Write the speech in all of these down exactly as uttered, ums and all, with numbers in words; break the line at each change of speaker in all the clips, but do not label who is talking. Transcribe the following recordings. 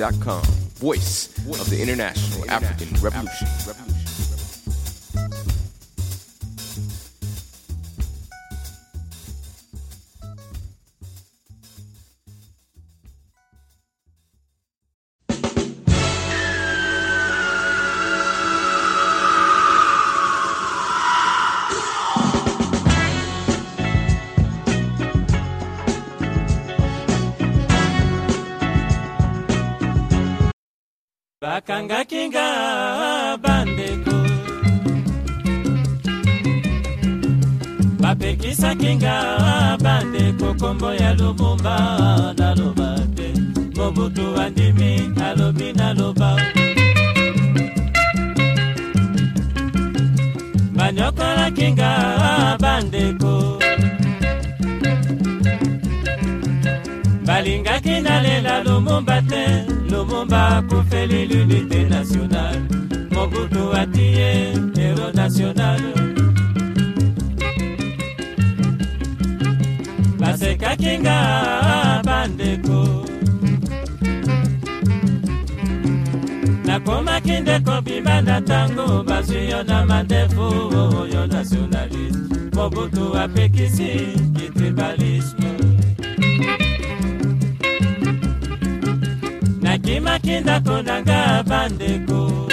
dot com, voice of the International African Revolution.
Bakanga kinga bandeko Bapekisa kinga bandeko kombo ya Lumumba na lobate Mobutu andimi alobi na loba Banyokola kinga bandeko Balinga kinalela Lumumba te Lumumba kufeli l'unité nationale Mobutu atiye héros national Baseka kinga bandeko Nakoma kindeko bimanda tango Basuyo na mandefu oyo nationaliste Mobutu apekisi kitribalisme Nakima kinda konanga bandeko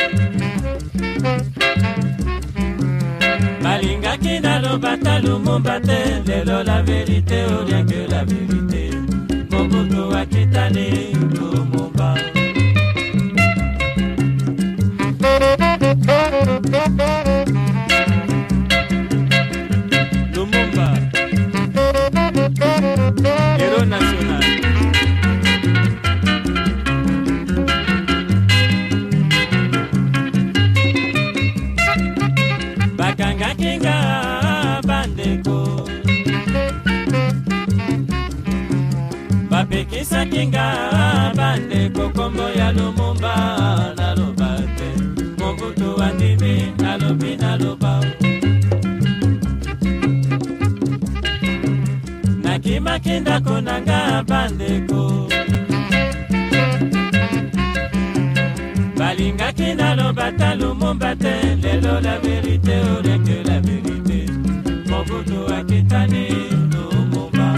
Balinga kinda lobata Lumumba te Lelo la vérité ou rien que la vérité Mobutu akitani Lumumba Lumumba Héros national Bakanga kinga bandeko Bapekisa kinga bandeko kombo ya Lumumba na lobate Mobutu andimi alobi na loba Nakima kinda konanga bandeko Balinga kinda lobata Lumumba te Lelo la vérité ou rien que la vérité Mobutu akitani Lumumba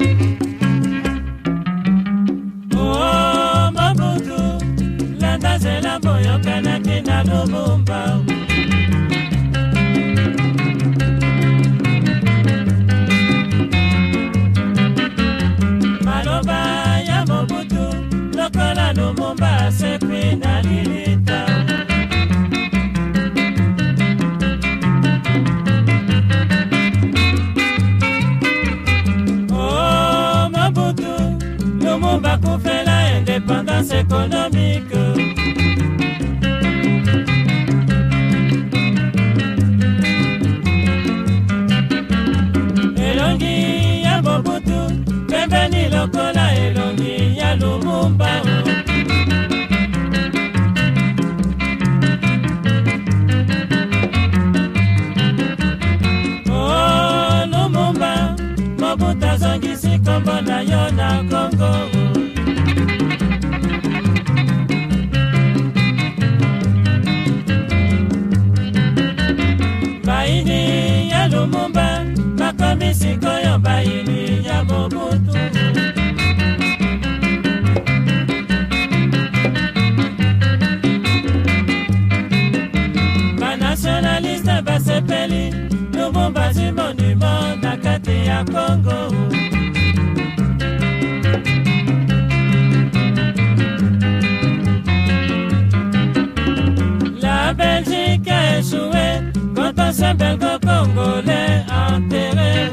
Oh Mobutu Landa zela moyo kana kinda Lumumba Maloba ya Mobutu Lokola Lumumba sepi na lilita Oh Mobutu Lumumba kufela indépendance économique Elongi ya Mobutu Pembeni lokola elongi ya Lumumba Oh Lumumba Mobutu azongisi kombo na yo na Congo Baini ya Lumumba Bakomisi koyo baini ya Mobutu Banationaliste basepeli Lumumba zi monument na kati ya Congo La Belgique a échoué Quand ce belgo-congolais enterré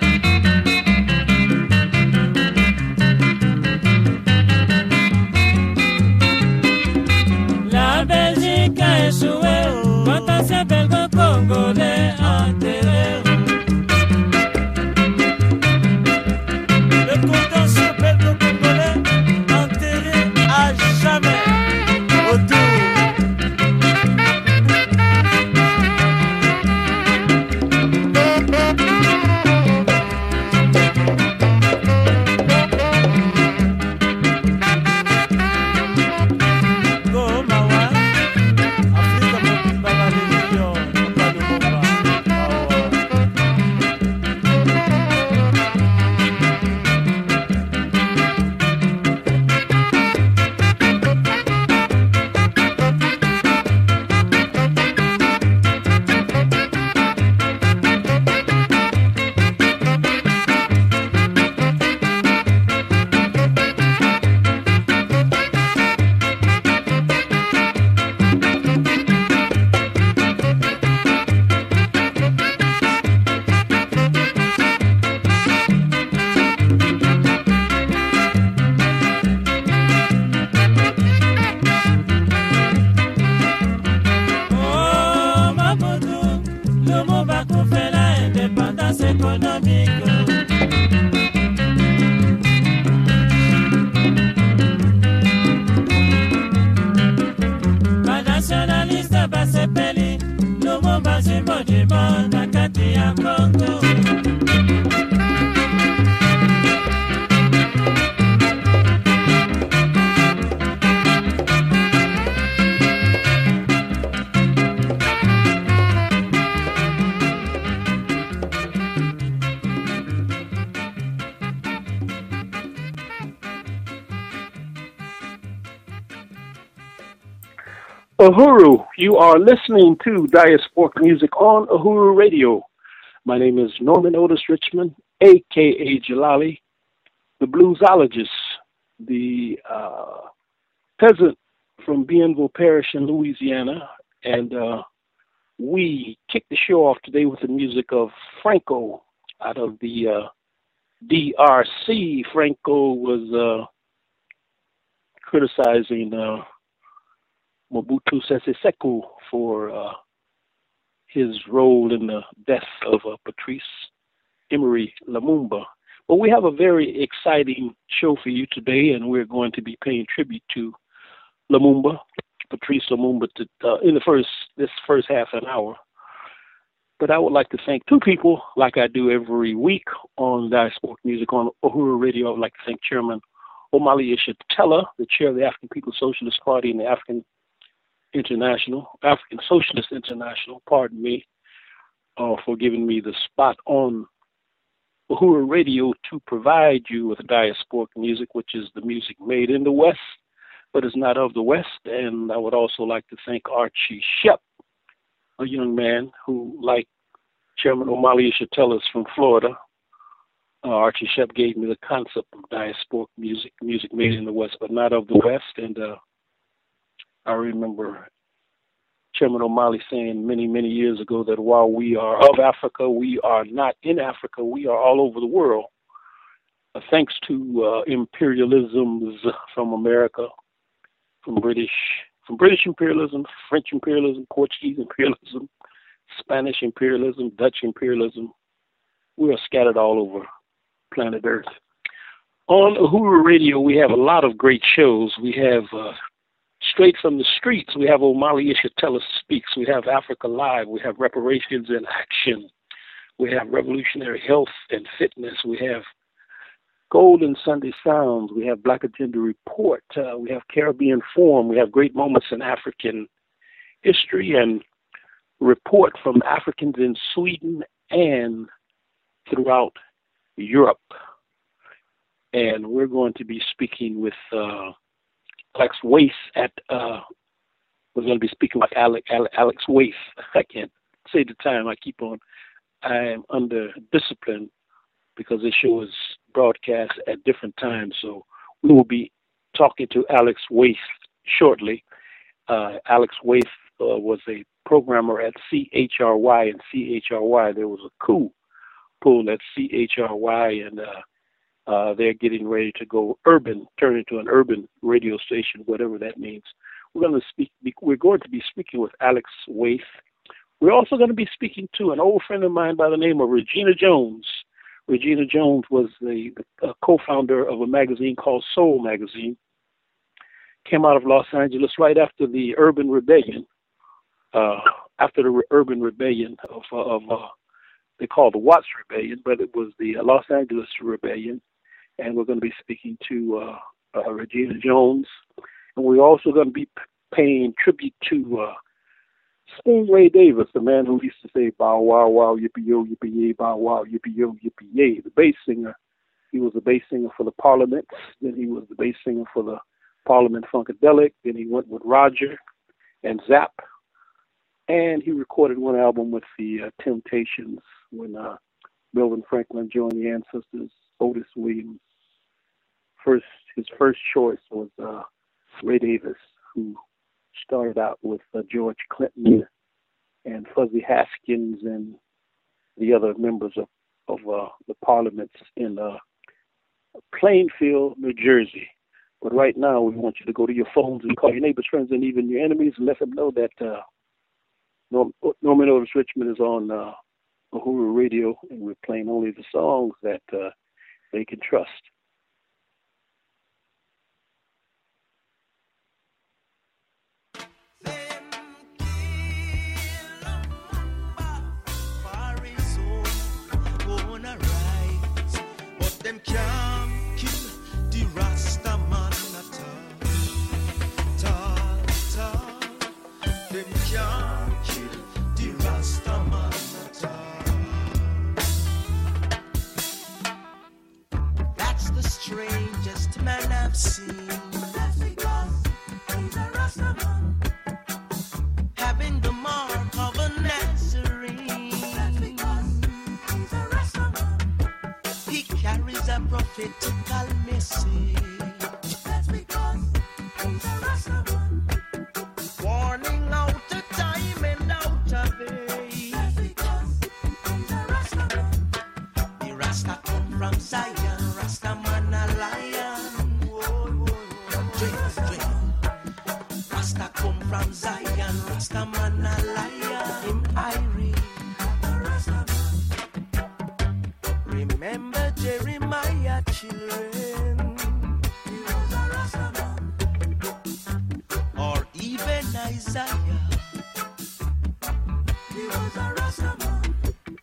La Belgique a échoué Quand ce belgo-congolais enterré Le contentieux belgo-congolais enterré à jamais autour basepeli Lumumba Simojima na kati ya Kongo.
Uhuru, you are listening to Diasporic Music on Uhuru Radio. My name is Norman Otis Richmond, a k a. Jalali, the bluesologist, the uh, peasant from Bienville Parish in Louisiana. And uh, we kick the show off today with the music of Franco out of the uh, D R C. Franco was uh, criticizing Uh, Mobutu Sese Seko for uh, his role in the death of uh, Patrice Emery Lumumba. But we have a very exciting show for you today, and we're going to be paying tribute to Lumumba, Patrice Lumumba, to, uh, in the first this first half an hour. But I would like to thank two people, like I do every week on Diasporic Music on Uhuru Radio. I would like to thank Chairman Omali Yeshitela, the chair of the African People's Socialist Party and the African International, African Socialist International, pardon me, uh, for giving me the spot on Uhuru Radio to provide you with diasporic music, which is the music made in the West, but is not of the West. And I would also like to thank Archie Shep, a young man who, like Chairman Omali Yeshitela, is from Florida. Uh, Archie Shep gave me the concept of diasporic music, music made in the West, but not of the West. And uh, I remember Chairman O'Malley saying many, many years ago that while we are of Africa, we are not in Africa. We are all over the world. Uh, thanks to uh, imperialisms from America, from British, from British imperialism, French imperialism, Portuguese imperialism, Spanish imperialism, Dutch imperialism, we are scattered all over planet Earth. On Uhuru Radio, we have a lot of great shows. We have uh, Straight from the Streets. We have Omali Yeshitela Speaks. We have Africa Live. We have Reparations in Action. We have Revolutionary Health and Fitness. We have Golden Sunday Sounds. We have Black Agenda Report. Uh, we have Caribbean Forum. We have Great Moments in African History and Report from Africans in Sweden and throughout Europe. And we're going to be speaking with uh, Alex Wace at, uh, we're going to be speaking with Alex, Alex Wace. I can't say the time. I keep on, I am under discipline because this show is broadcast at different times. So we will be talking to Alex Wace shortly. Uh, Alex Wace uh, was a programmer at C H R Y, and C H R Y, there was a coup pulled at C H R Y, and uh, Uh, they're getting ready to go urban, turn into an urban radio station, whatever that means. We're going to speak. We're going to be speaking with Alex Wace. We're also going to be speaking to an old friend of mine by the name of Regina Jones. Regina Jones was the, the uh, co-founder of a magazine called Soul Magazine. Came out of Los Angeles right after the Urban Rebellion. Uh, after the Re- Urban Rebellion of, of uh, they called the Watts Rebellion, but it was the uh, Los Angeles Rebellion. And we're going to be speaking to uh, uh, Regina Jones. And we're also going to be p- paying tribute to uh, Spoon Ray Davis, the man who used to say, bow, wow, wow, yippee-yo, yippee-yay, bow, wow, yippee-yo, yippee-yay, the bass singer. He was the bass singer for the Parliaments. Then he was the bass singer for the Parliament Funkadelic. Then he went with Roger and Zapp. And he recorded one album with the uh, Temptations when uh, Melvin Franklin joined the Ancestors, Otis Williams. First, his first choice was uh, Ray Davis, who started out with uh, George Clinton and Fuzzy Haskins and the other members of, of uh, the parliaments in uh, Plainfield, New Jersey. But right now, we want you to go to your phones and call your neighbors, friends, and even your enemies and let them know that uh, Norm, Norman Otis Richmond is on uh, Uhuru Radio, and we're playing only the songs that uh, they can trust.
Them prophetical message. That's because he's a Rastaman. Warning out of time and out of age. That's because he's a Rastaman. The Rasta come from Zion, Rastaman a lion. Whoa, whoa, whoa. Drink, drink. Rasta come from Zion, Rastaman a lion. Him Irie. Remember Jeremiah, children. He was a Rastaman. Or even Isaiah. He was a Rastaman.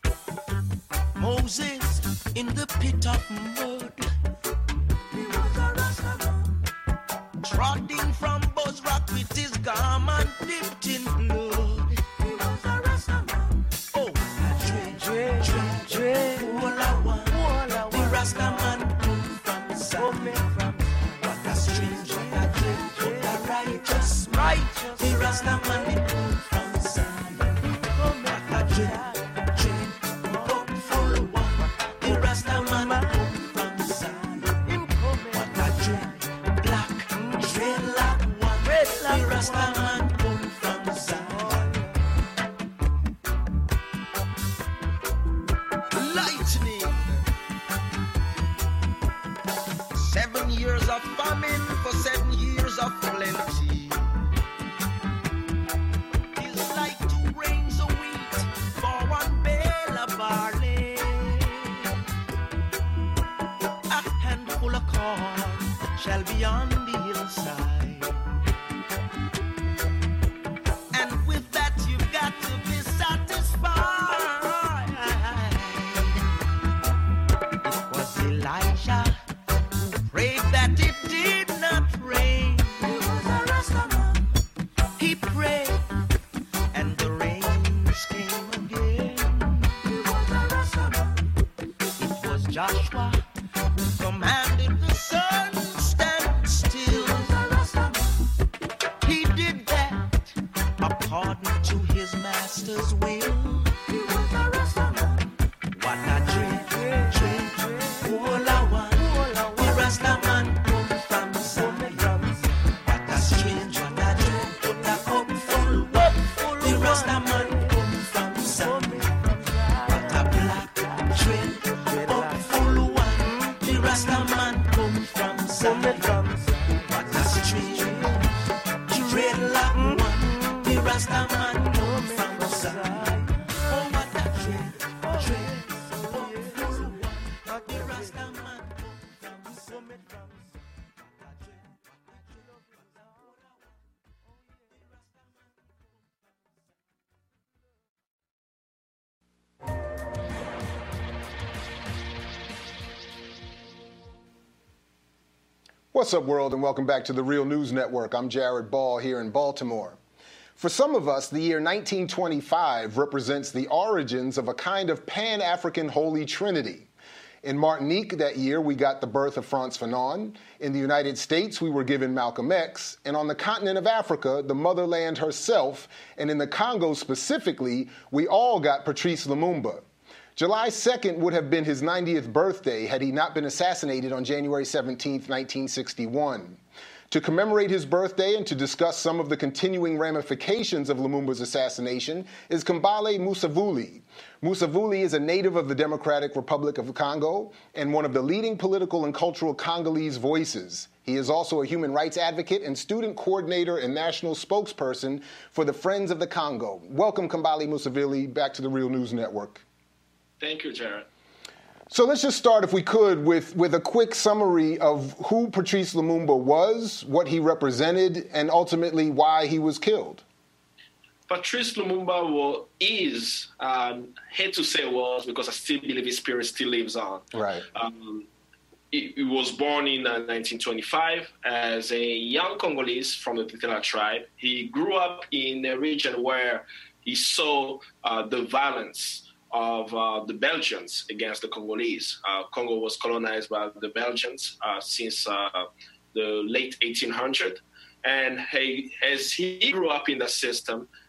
Moses in the pit of mud. He was a Rastaman. Trotting from Buzz Rock with his garment dipped in blood. He was a Rastaman. Oh, Dre, Dre, Dre, Dre. Rastaman come from Zion. What a strange, what a dread, what a righteous, righteous. The Rastaman come from Zion. What a dread, dread, hopeful one. The Rastaman come from Zion. What a dread, black, dreadlock one. The Rastaman come from Zion. Lightning. Seven years of famine for seven years of plenty. It's like two grains of wheat for one bale of barley. A handful of corn shall be on the hillside. And with that you've got to be satisfied. It was Elijah prayed that it did not rain. He was a Rastaman. He prayed, and the rains came again. He was a Rastaman. It was Joshua who commanded the sun stand still. He was a Rastaman. He did that according to his master's will. He was a Rastaman. What a dread, dread, dread, dread. All I want. Rastaman come from Zion. What a strange, what a dread, what a hopeful, hopeful. The Rastaman come from Zion. What a black dread, hopeful one. The Rastaman come from Zion. What a strange, dreadlock one. The Rastaman come from Zion. Oh, what a dread, dread, hopeful one. The Rastaman.
What's up, world, and welcome back to the Real News Network. I'm Jared Ball here in Baltimore. For some of us, the year nineteen twenty-five represents the origins of a kind of Pan-African Holy Trinity. In Martinique that year, we got the birth of Frantz Fanon. In the United States, we were given Malcolm X. And on the continent of Africa, the motherland herself, and in the Congo specifically, we all got Patrice Lumumba. July second would have been his ninetieth birthday had he not been assassinated on January seventeenth, nineteen sixty-one. To commemorate his birthday and to discuss some of the continuing ramifications of Lumumba's assassination is Kambale Musavuli. Musavuli is a native of the Democratic Republic of Congo and one of the leading political and cultural Congolese voices. He is also a human rights advocate and student coordinator and national spokesperson for the Friends of the Congo. Welcome, Kambale Musavuli, back to the Real News Network.
Thank you, Jared.
So let's just start, if we could, with, with a quick summary of who Patrice Lumumba was, what he represented, and ultimately why he was killed.
Patrice Lumumba was, is, um, hate to say was, because I still believe his spirit still lives on.
Right.
Um, he, he was born in uh, nineteen twenty-five as a young Congolese from the Tetela tribe. He grew up in a region where he saw uh, the violence of uh, the Belgians against the Congolese. Uh, Congo was colonized by the Belgians uh, since uh, the late eighteen hundreds. And he, as he grew up in the system,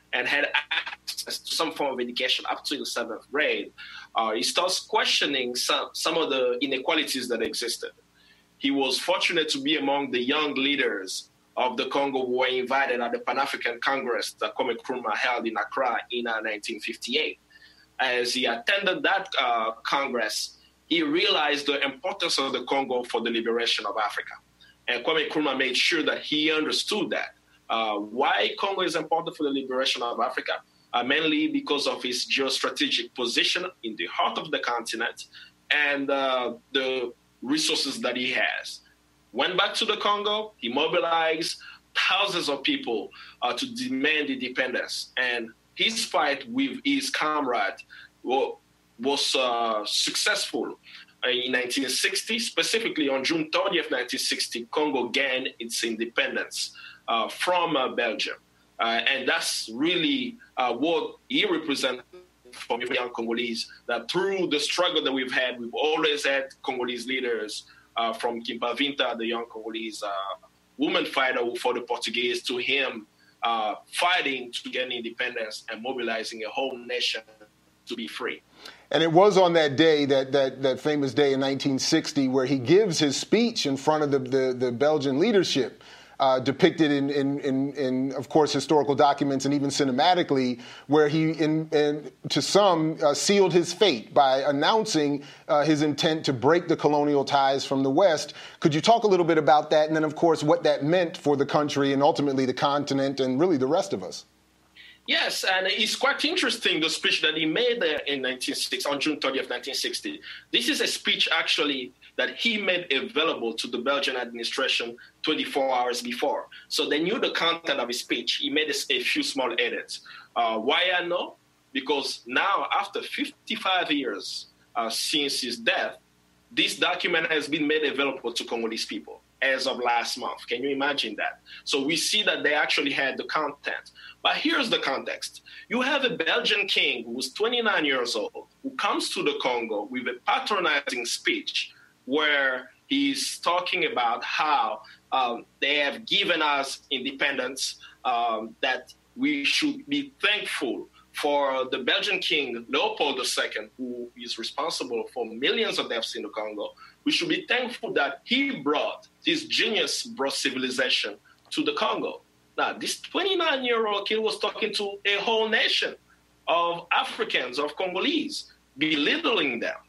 and had access to some form of education up to the seventh grade, uh, he starts questioning some, some of the inequalities that existed. He was fortunate to be among the young leaders of the Congo who were invited at the Pan-African Congress that Kwame Nkrumah held in Accra in uh, nineteen fifty-eight. As he attended that uh, Congress, he realized the importance of the Congo for the liberation of Africa. And Kwame Nkrumah made sure that he understood that. Uh, why Congo is important for the liberation of Africa? Uh, mainly because of its geostrategic position in the heart of the continent and uh, the resources that he has. Went back to the Congo, he mobilized thousands of people uh, to demand independence. And his fight with his comrade well, was uh, successful. In nineteen sixty, specifically on June thirtieth, nineteen sixty, Congo gained its independence uh, from uh, Belgium. Uh, and that's really uh, what he represents for young Congolese, that through the struggle that we've had, we've always had Congolese leaders uh, from Kimpavinta, the young Congolese uh, woman fighter for the Portuguese, to him uh, fighting to get independence and mobilizing a whole nation to be free.
And it was on that day, that, that, that famous day in nineteen sixty, where he gives his speech in front of the, the, the Belgian leadership, uh, depicted in, in, in, in, of course, historical documents and even cinematically, where he, in, in, to some, uh, sealed his fate by announcing uh, his intent to break the colonial ties from the West. Could you talk a little bit about that, and then, of course, what that meant for the country and ultimately the continent and really the rest of us?
Yes, and it's quite interesting, the speech that he made there in nineteen sixty, on June thirtieth, nineteen sixty. This is a speech, actually, that he made available to the Belgian administration twenty-four hours before. So they knew the content of his speech. He made a, a few small edits. Uh, why I know? Because now, after fifty-five years uh, since his death, this document has been made available to Congolese people as of last month. Can you imagine that? So we see that they actually had the content. But here's the context. You have a Belgian king who's twenty-nine years old, who comes to the Congo with a patronizing speech where he's talking about how um, they have given us independence, um, that we should be thankful for the Belgian king, Leopold the Second, who is responsible for millions of deaths in the Congo. We should be thankful that he brought, this genius brought civilization to the Congo. Now, this twenty-nine-year-old kid was talking to a whole nation of Africans, of Congolese, belittling them.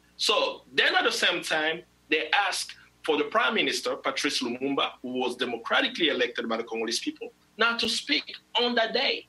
So then at the same time, they asked for the prime minister, Patrice Lumumba, who was democratically elected by the Congolese people, not to speak on that day.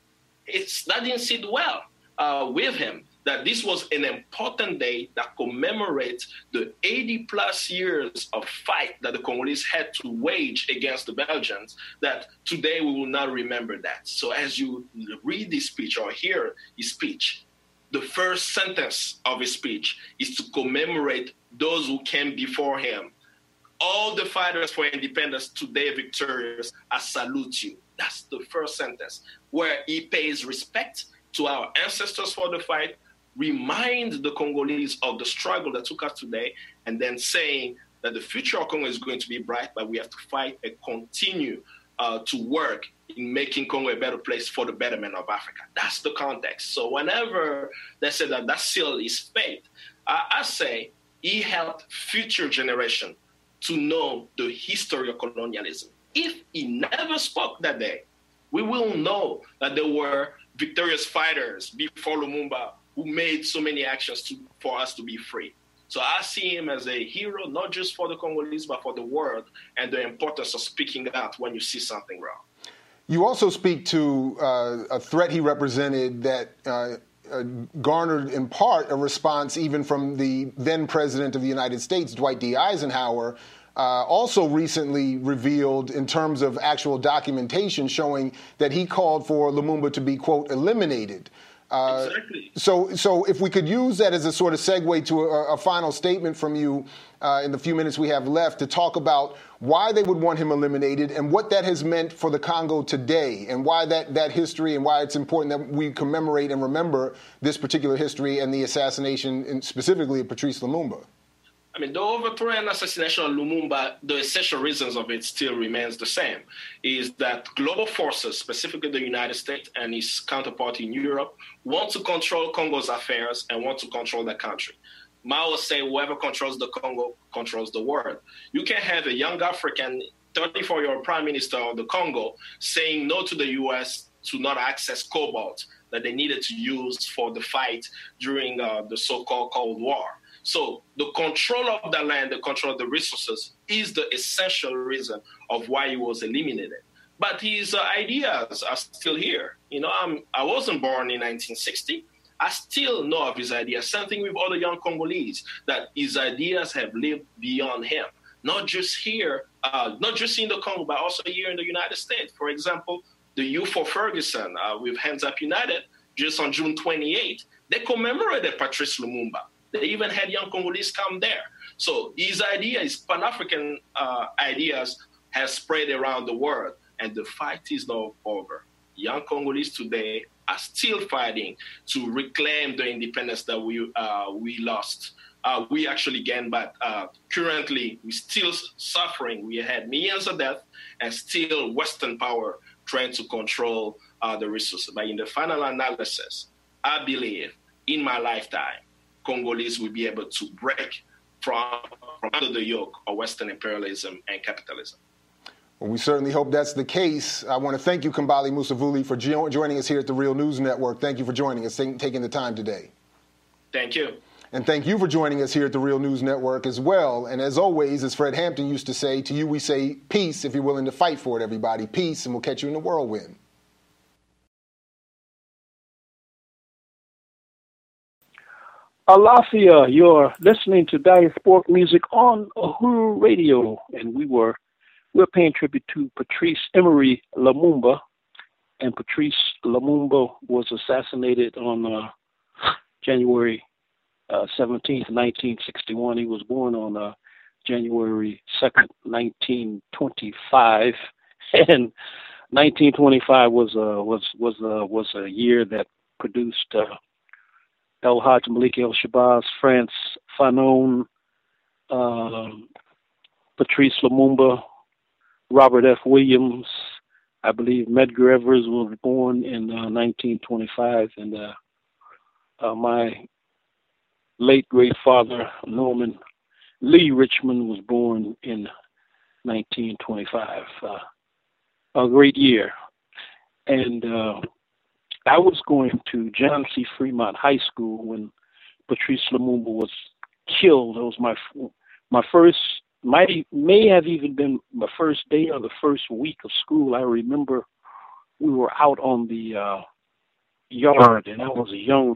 It's, that didn't sit well uh, with him, that this was an important day that commemorates the eighty plus years of fight that the Congolese had to wage against the Belgians, that today we will not remember that. So as you read his speech or hear his speech, the first sentence of his speech is to commemorate those who came before him. All the fighters for independence today victorious, I salute you. That's the first sentence, where he pays respect to our ancestors for the fight, remind the Congolese of the struggle that took us today, and then saying that the future of Congo is going to be bright, but we have to fight and continue uh, to work in making Congo a better place for the betterment of Africa. That's the context. So whenever they say that that seal is fate, I, I say he helped future generations to know the history of colonialism. If he never spoke that day, we will know that there were victorious fighters before Lumumba who made so many actions to, for us to be free. So I see him as a hero, not just for the Congolese, but for the world, and the importance of speaking out when you see something wrong.
You also speak to uh, a threat he represented that uh, uh, garnered, in part, a response even from the then President of the United States, Dwight D. Eisenhower, Uh, also recently revealed in terms of actual documentation showing that he called for Lumumba to be, quote, eliminated. Uh, exactly. So, so if we could use that as a sort of segue to a, a final statement from you uh, in the few minutes we have left to talk about why they would want him eliminated and what that has meant for the Congo today, and why that, that history and why it's important that we commemorate and remember this particular history and the assassination, and specifically of Patrice Lumumba.
I mean, the overthrow and assassination of Lumumba, the essential reasons of it still remains the same, is that global forces, specifically the United States and its counterpart in Europe, want to control Congo's affairs and want to control the country. Mao say whoever controls the Congo controls the world. You can have a young African, thirty-four-year-old prime minister of the Congo saying no to the U S to not access cobalt that they needed to use for the fight during uh, the so-called Cold War. So the control of the land, the control of the resources is the essential reason of why he was eliminated. But his uh, ideas are still here. You know, I'm, I wasn't born in nineteen sixty. I still know of his ideas. Same thing with other young Congolese, that his ideas have lived beyond him. Not just here, uh, not just in the Congo, but also here in the United States. For example, the Youth for Ferguson uh, with Hands Up United, just on June twenty-eighth, they commemorated Patrice Lumumba. They even had young Congolese come there. So his ideas, his Pan-African uh, ideas, have spread around the world, and the fight is not over. Young Congolese today are still fighting to reclaim the independence that we uh, we lost. Uh, we actually gained, but uh, currently we're still suffering. We had millions of deaths and still Western power trying to control uh, the resources. But in the final analysis, I believe in my lifetime, Congolese will be able to break from, from under the yoke of Western imperialism and capitalism.
Well, we certainly hope that's the case. I want to thank you, Kambale Musavuli, for jo- joining us here at the Real News Network. Thank you for joining us, taking the time today.
Thank you.
And thank you for joining us here at the Real News Network as well. And as always, as Fred Hampton used to say, to you we say peace if you're willing to fight for it, everybody. Peace, and we'll catch you in the whirlwind.
Alafia, you're listening to diasporic music on Uhuru Radio, and we were we're paying tribute to Patrice Emery Lumumba, and Patrice Lumumba was assassinated on uh, January uh, seventeenth, nineteen sixty-one. He was born on uh, January second, nineteen twenty-five, and nineteen twenty-five was uh, was was uh, was a year that produced Uh, El Hadj Malik El Shabazz, France Fanon, uh, Patrice Lumumba, Robert F. Williams. I believe Medgar Evers was born in uh, nineteen twenty-five, and uh, uh, my late great father, Norman Lee Richmond, was born in nineteen twenty-five. Uh, a great year. And uh, I was going to John C. Fremont High School when Patrice Lumumba was killed. It was my my first, might may have even been my first day or the first week of school. I remember we were out on the uh, yard, and I was a young,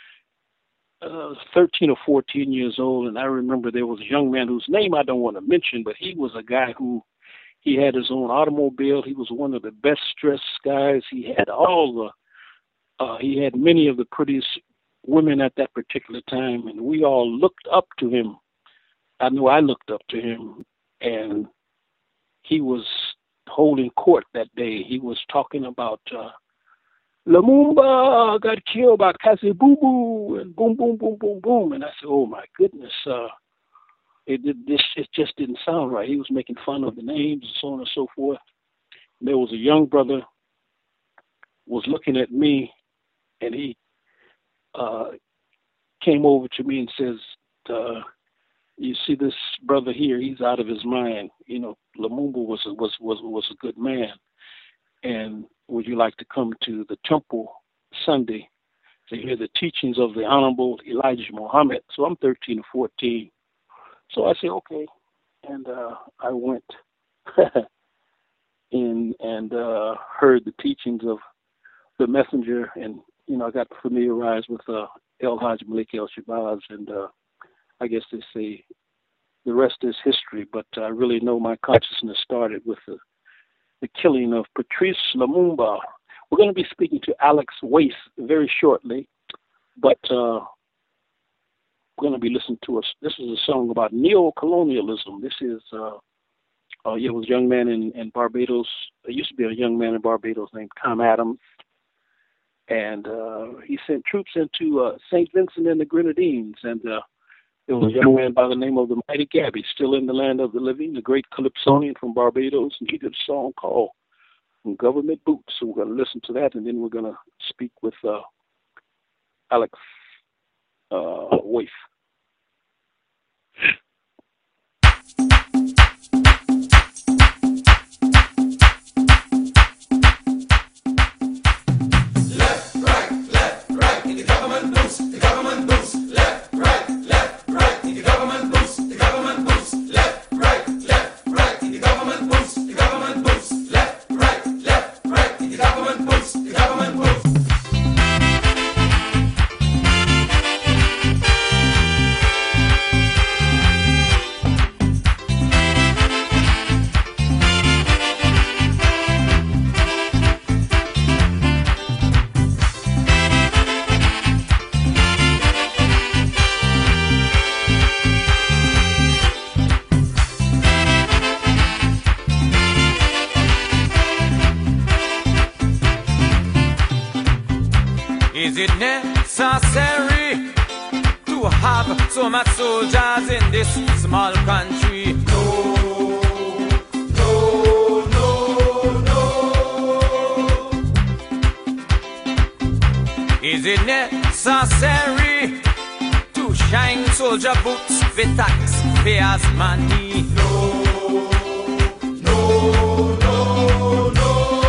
uh, thirteen or fourteen years old, and I remember there was a young man whose name I don't want to mention, but he was a guy who, he had his own automobile. He was one of the best dressed guys. He had all the Uh, he had many of the prettiest women at that particular time, and we all looked up to him. I know I looked up to him, and he was holding court that day. He was talking about uh, Lumumba got killed by Kasi Boo and boom, boom, boom, boom, boom. And I said, oh, my goodness, uh, it, it, this, it just didn't sound right. He was making fun of the names and so on and so forth. And there was a young brother was looking at me, and he uh, came over to me and says, uh, you see this brother here, he's out of his mind. You know, Lumumba was a, was, was, was a good man. And would you like to come to the temple Sunday to hear the teachings of the Honorable Elijah Muhammad? So I'm thirteen or fourteen. So I said, okay. And uh, I went in and uh, heard the teachings of the messenger, and you know, I got familiarized with uh, El Hadj Malik El Shabazz, and uh, I guess they say the rest is history. But I really know my consciousness started with the, the killing of Patrice Lumumba. We're going to be speaking to Alex Wace very shortly, but uh, we're going to be listening to us. This is a song about neo-colonialism. This is uh, uh, it was a young man in, in Barbados. There used to be a young man in Barbados named Tom Adams. And uh, he sent troops into uh, Saint Vincent and the Grenadines. And uh, There was a young man by the name of the Mighty Gabby, still in the land of the living, the great Calypsonian from Barbados, and he did a song called Government Boots. So we're going to listen to that, and then we're going to speak with uh, Alex uh, Waif.
Is it necessary to have so much soldiers in this small country? No, no, no, no. Is it necessary to shine soldier boots with taxpayers' money? No, no, no, no.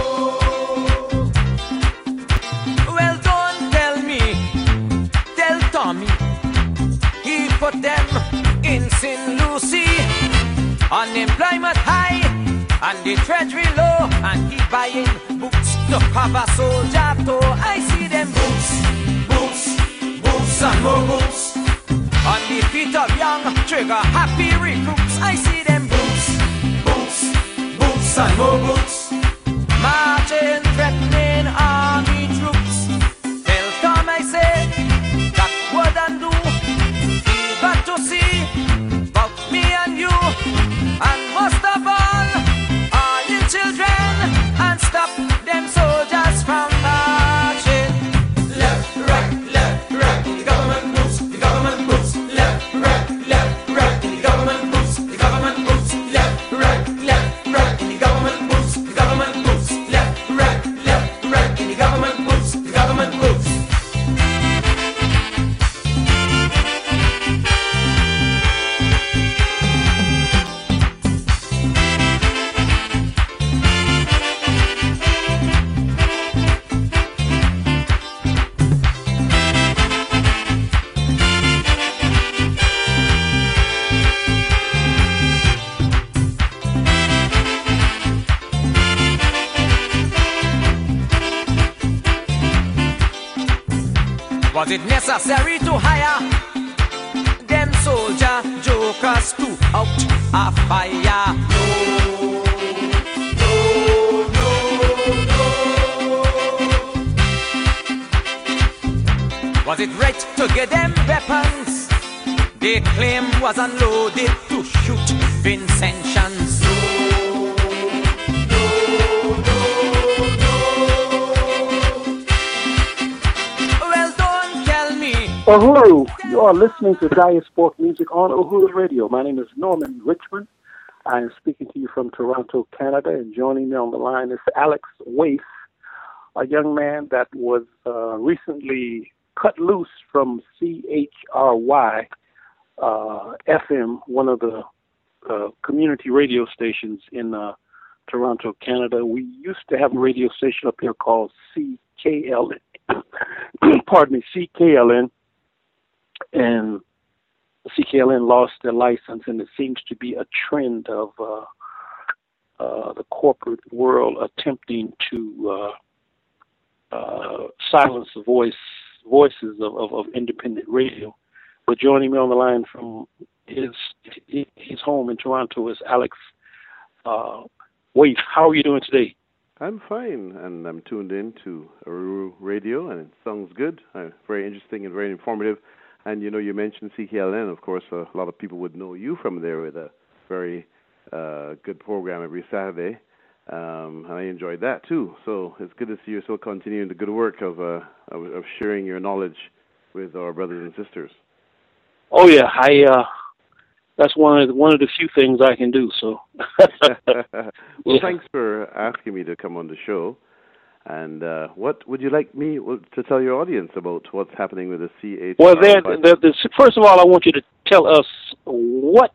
Put them in Saint Lucie, unemployment high and the treasury low, and he buying boots to cover soldier toe. I see them boots, boots, boots and more boots on the feet of young trigger happy recruits. I see them boots, boots, boots and more boots marching, threatening army troops. Tell Tom I say that wouldn't do. Got to see about me and you, and most of all, all you children, and stop them soldiers from marching. Left, right, left, right, the government moves, the government moves. Left, right, left, right, the government moves, the government moves. Left, right, left, right, the government moves, the government moves. Left, right, left, right, the government moves, the government moves. Was it necessary to hire them soldier jokers to out a fire? No, no, no, no. Was it right to get them weapons they claim was unloaded to shoot Vincentians?
Uhuru, you are listening to Diasport Music on Uhuru Radio. My name is Norman Richmond. I am speaking to you from Toronto, Canada, and joining me on the line is Alex Waif, a young man that was uh, recently cut loose from C H R Y uh, F M, one of the uh, community radio stations in uh, Toronto, Canada. We used to have a radio station up here called C K L N. Pardon me, C K L N. And C K L N lost their license, and it seems to be a trend of uh, uh, the corporate world attempting to uh, uh, silence the voice voices of, of, of independent radio. But joining me on the line from his his home in Toronto is Alex uh, Waif. How are you doing today?
I'm fine, and I'm tuned in to Uhuru Radio, and it sounds good. Uh, very interesting and very informative. And, you know, you mentioned C K L N. Of course, a lot of people would know you from there with a very uh, good program every Saturday. Um, and I enjoyed that, too. So it's good to see you still continuing the good work of, uh, of, of sharing your knowledge with our brothers and sisters.
Oh yeah, I. Uh, that's one of the, one of the few things I can do. So.
Well,
yeah.
thanks for asking me to come on the show. And uh, what would you like me to tell your audience about what's happening with the C H R Y?
Well, there, the, the, first of all, I want you to tell us what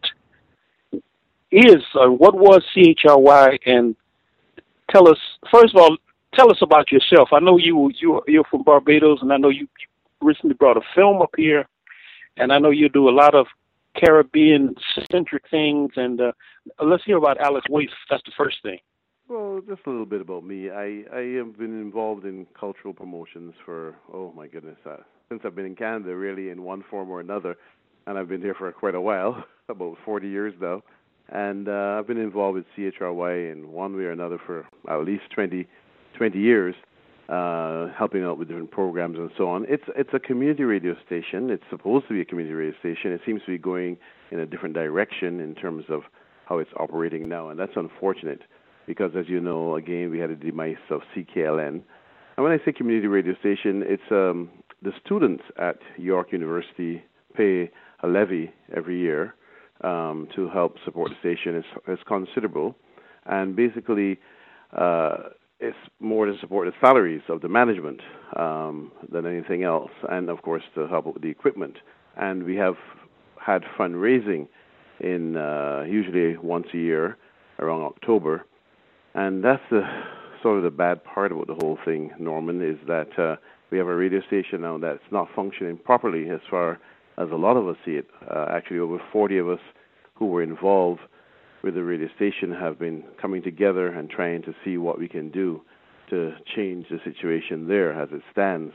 is or what was C H R Y, and tell us first of all, tell us about yourself. I know you you you're from Barbados, and I know you recently brought a film up here, and I know you do a lot of Caribbean-centric things. And uh, let's hear about Alex Wace. That's the first thing.
Well, just a little bit about me. I, I have been involved in cultural promotions for, oh my goodness, uh, since I've been in Canada, really, in one form or another. And I've been here for quite a while, about forty years now. And uh, I've been involved with C H R Y in one way or another for at least twenty, twenty years, uh, helping out with different programs and so on. It's it's a community radio station. It's supposed to be a community radio station. It seems to be going in a different direction in terms of how it's operating now, and that's unfortunate because, as you know, again, we had a demise of C K L N. And when I say community radio station, it's um, the students at York University pay a levy every year um, to help support the station. It's, it's considerable, and basically uh, it's more to support the salaries of the management um, than anything else, and of course to help with the equipment. And we have had fundraising in uh, usually once a year around October, and that's the sort of the bad part about the whole thing, Norman, is that uh, we have a radio station now that's not functioning properly as far as a lot of us see it. Uh, actually, over forty of us who were involved with the radio station have been coming together and trying to see what we can do to change the situation there as it stands.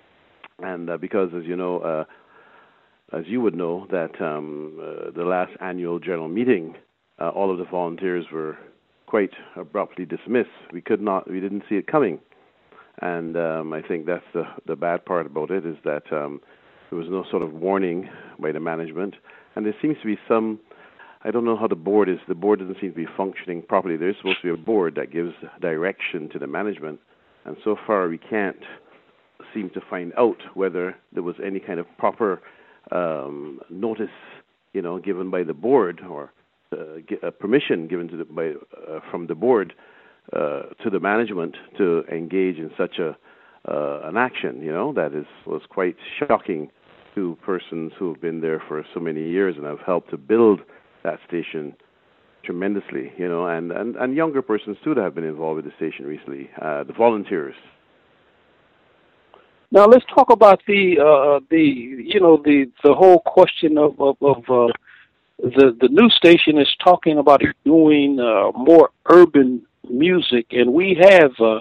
And uh, because, as you know, uh, as you would know, that um, uh, the last annual general meeting, uh, all of the volunteers were quite abruptly dismissed. We could not, we didn't see it coming. And um, I think that's the, the bad part about it, is that um, there was no sort of warning by the management. And there seems to be some, I don't know how the board is, the board doesn't seem to be functioning properly. There's supposed to be a board that gives direction to the management. And so far we can't seem to find out whether there was any kind of proper um, notice, you know, given by the board, or uh, get, uh, permission given to the, by, uh, from the board uh, to the management to engage in such a uh, an action, you know, that is was quite shocking to persons who have been there for so many years and have helped to build that station tremendously, you know, and, and, and younger persons too that have been involved with the station recently, uh, the volunteers.
Now let's talk about the uh, the you know the the whole question of of, of uh, the the new station is talking about doing uh, more urban music, and we have uh,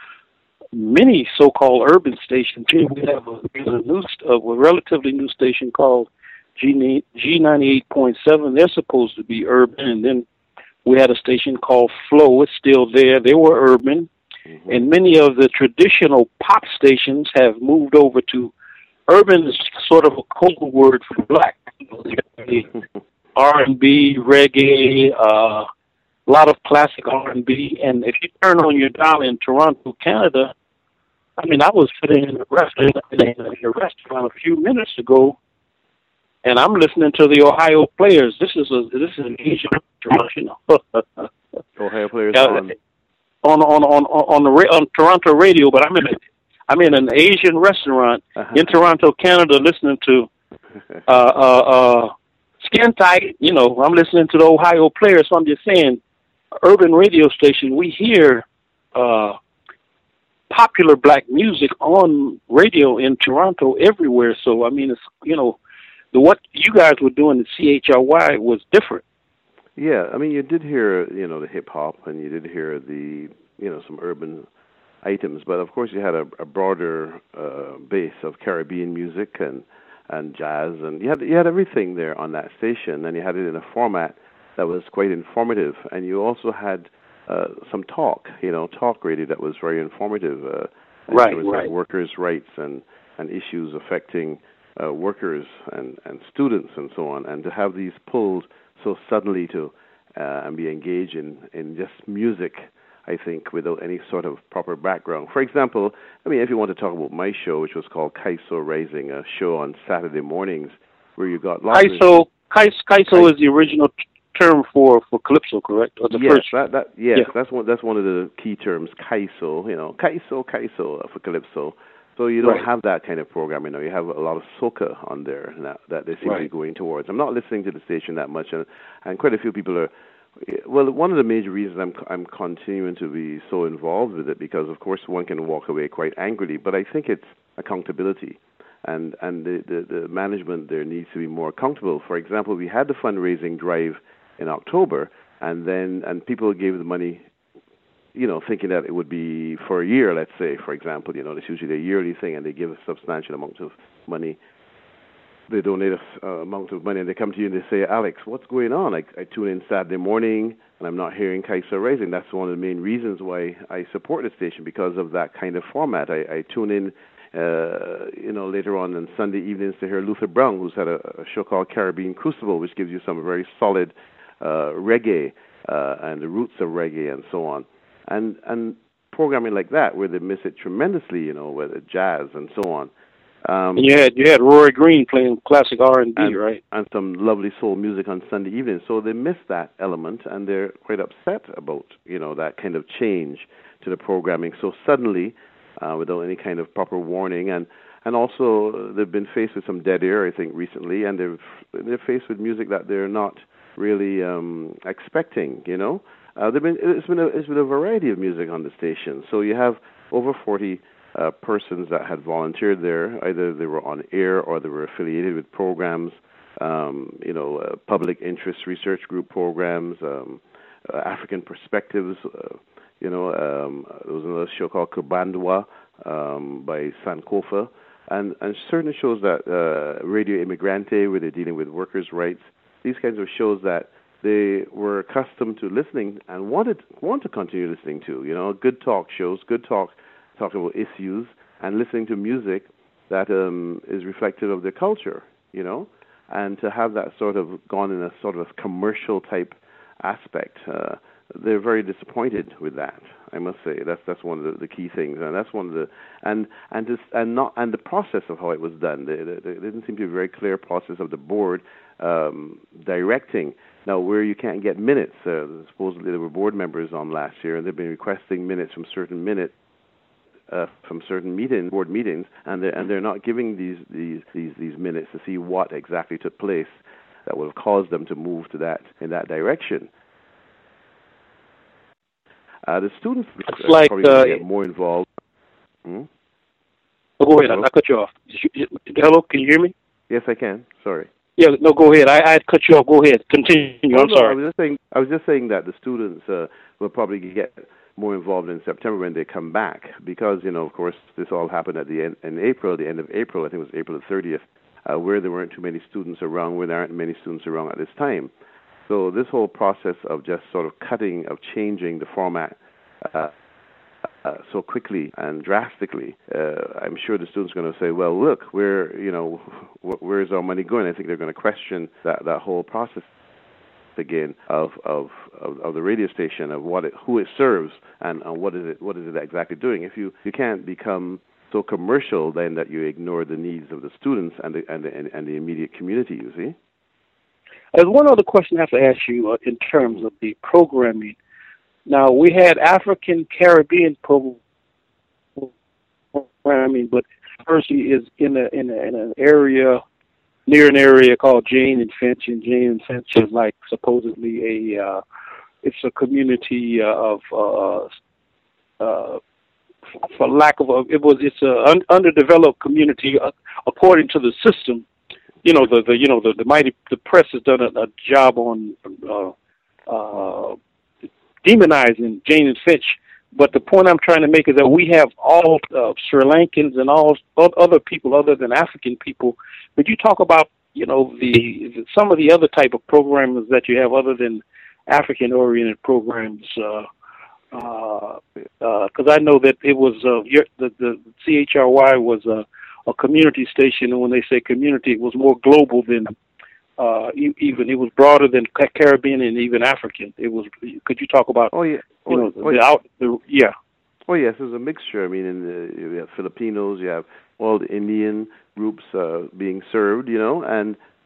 many so-called urban stations here. We have a, a new a relatively new station called G ninety-eight point seven. They're supposed to be urban, and then we had a station called Flow. It's still there. They were urban. Mm-hmm. And many of the traditional pop stations have moved over to urban. Is sort of a code word for black. R and B, reggae, uh, a lot of classic R and B. And if you turn on your dial in Toronto, Canada, I mean, I was sitting in a restaurant, in a restaurant a few minutes ago, and I'm listening to the Ohio Players. This is a this is an Asian restaurant, you know.
Ohio Players
uh,
on.
On on on on the on Toronto radio, but I'm in a, I'm in an Asian restaurant uh-huh. in Toronto, Canada, listening to uh, uh, uh, Skin Tight. You know, I'm listening to the Ohio Players. So I'm just saying, urban radio station. We hear uh, popular black music on radio in Toronto everywhere. So I mean, it's you know, the what you guys were doing at C H R Y was different.
Yeah, I mean, you did hear, you know, the hip-hop, and you did hear the, you know, some urban items, but of course you had a, a broader uh, base of Caribbean music and, and jazz, and you had you had everything there on that station, and you had it in a format that was quite informative, and you also had uh, some talk, you know, talk radio that was very informative. Uh,
right,
was
right.
Like workers' rights and, and issues affecting uh, workers and, and students and so on, and to have these pulled so suddenly to uh, and be engaged in, in just music, I think, without any sort of proper background. For example, I mean, if you want to talk about my show, which was called Kaiso Rising, a show on Saturday mornings where you got lots
Kaiso, Kaiso, Kaiso is the original t- term for, for calypso, correct? Or the
yes,
first?
that, that, yes,
yeah,
that's one that's one of the key terms, Kaiso, you know, Kaiso, Kaiso for calypso. So you don't
right.
have that kind of programming. You know, you have a lot of soca on there that, that they seem
right.
to be going towards. I'm not listening to the station that much, and, and quite a few people are. Well, one of the major reasons I'm I'm continuing to be so involved with it, because of course one can walk away quite angrily, but I think it's accountability, and and the, the, the management there needs to be more accountable. For example, we had the fundraising drive in October, and then and people gave the money, you know, thinking that it would be for a year, let's say, for example, you know, it's usually a yearly thing, and they give a substantial amount of money. They donate a uh, amount of money, and they come to you and they say, Alex, what's going on? I, I tune in Saturday morning, and I'm not hearing Kaiso Rising. That's one of the main reasons why I support the station, because of that kind of format. I, I tune in, uh, you know, later on on Sunday evenings to hear Luther Brown, who's had a, a show called Caribbean Crucible, which gives you some very solid uh, reggae uh, and the roots of reggae and so on. And and programming like that, where they miss it tremendously, you know, with jazz and so on. Um,
and you had you had Roy Green playing classic R and B,
and,
right?
And some lovely soul music on Sunday evening. So they miss that element, and they're quite upset about, you know, that kind of change to the programming so suddenly, uh, without any kind of proper warning. And and also they've been faced with some dead air, I think, recently, and they've they're faced with music that they're not really um, expecting. You know, uh, they've been it's been a, it's been a variety of music on the station. So you have over forty. Uh, persons that had volunteered there. Either they were on air or they were affiliated with programs, um, you know, uh, public interest research group programs, um, uh, African Perspectives, uh, you know, um, there was another show called Kubandwa um, by Sankofa, and, and certain shows that, uh, Radio Immigrante, where they're dealing with workers' rights, these kinds of shows that they were accustomed to listening and wanted want to continue listening to, you know, good talk shows, good talk talking about issues, and listening to music that um, is reflective of their culture, you know, and to have that sort of gone in a sort of commercial type aspect, uh, they're very disappointed with that. I must say that's that's one of the, the key things, and that's one of the and and this, and not and the process of how it was done. There, there, there didn't seem to be a very clear process of the board um, directing. Now, where you can't get minutes, uh, supposedly there were board members on last year, and they've been requesting minutes from certain minutes. Uh, from certain meetings, board meetings, and they're, and they're not giving these, these these these minutes to see what exactly took place that would have caused them to move to that in that direction. Uh, the students
it's
are
like,
probably
uh,
going to get more involved. Hmm?
Oh, go ahead.
Hello?
I cut you off. Hello, can you hear me?
Yes, I can. Sorry.
Yeah, no, go ahead. I I cut you off. Go ahead. Continue.
Oh,
I'm
no,
sorry.
I was just saying. I was just saying that the students uh, will probably get more involved in September when they come back, because, you know, of course, this all happened at the end in April, the end of April. I think it was April the thirtieth, uh, where there weren't too many students around, where there aren't many students around at this time. So this whole process of just sort of cutting, of changing the format uh, uh, so quickly and drastically, uh, I'm sure the students are going to say, well, look, where, you know, wh- where's our money going? I think they're going to question that, that whole process again of, of of of the radio station, of what it, who it serves, and, and what is it what is it exactly doing. If you, you can't become so commercial then that you ignore the needs of the students and the and the, and the immediate community, you see.
There's one other question I have to ask you uh, in terms of the programming. Now, we had African Caribbean programming, but Percy is in a in a, in an area near an area called Jane and Finch, and Jane and Finch is like supposedly a, uh, it's a community uh, of, uh, uh, for lack of a, it was, it's a un- underdeveloped community uh, according to the system. You know, the, the you know, the, the mighty, the press has done a, a job on uh, uh, demonizing Jane and Finch. But the point I'm trying to make is that we have all uh, Sri Lankans and all other people other than African people. But you talk about, you know, the some of the other type of programs that you have other than African-oriented programs. Because uh, uh, uh, I know that it was uh, the, the C H R Y was a, a community station, and when they say community, it was more global than uh, even it was broader than Caribbean and even African. It was. Could you talk about?
Oh yeah.
You know,
oh,
the out, the, yeah.
Oh yes, there's a mixture. I mean, in the, you have Filipinos, you have all the Indian groups uh, being served, you know, and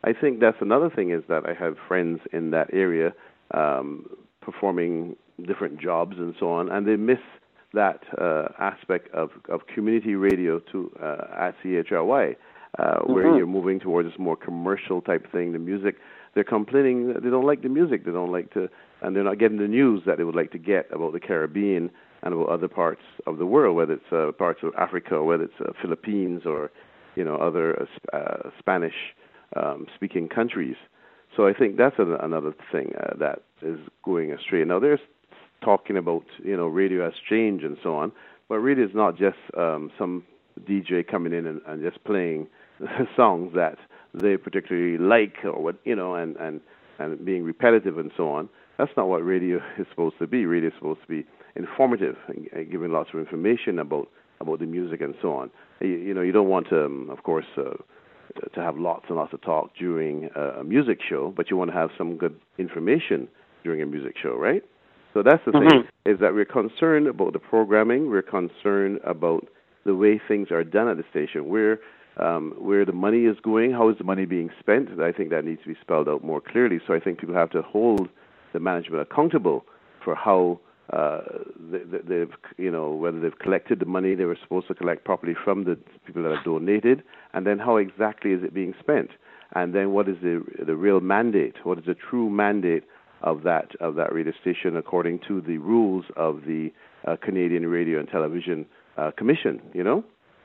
I think that's another thing is that I have friends in that area um, performing different jobs and so on, and they miss that uh, aspect of, of community radio to uh, at C H R Y, uh, mm-hmm. where you're moving towards this more commercial type thing. The music, they're complaining that they don't like the music, they don't like to, and they're not getting the news that they would like to get about the Caribbean and about other parts of the world, whether it's uh, parts of Africa, whether it's uh, Philippines or, you know, other uh, Spanish-speaking um, countries. So I think that's a, another thing uh, that is going astray. Now, there's talking about, you know, radio has changed and so on, but radio is not just um, some D J coming in and, and just playing songs that they particularly like or what, you know, and, and, and being repetitive and so on. That's not what radio is supposed to be. Radio is supposed to be informative and, and giving lots of information about, about the music and so on. You, you know, you don't want to, um, of course, uh, to have lots and lots of talk during a music show, but you want to have some good information during a music show, right? So that's the mm-hmm. thing, is that we're concerned about the programming, we're concerned about the way things are done at the station, where um, where the money is going, how is the money being spent. I think that needs to be spelled out more clearly. So I think people have to hold the management accountable for how uh, they, they've, you know, whether they've collected the money they were supposed to collect properly from the people that have donated, and then how exactly is it being spent, and then what is the the real mandate, what is the true mandate of that of that radio station according to the rules of the uh, Canadian Radio and Television uh, Commission. You know,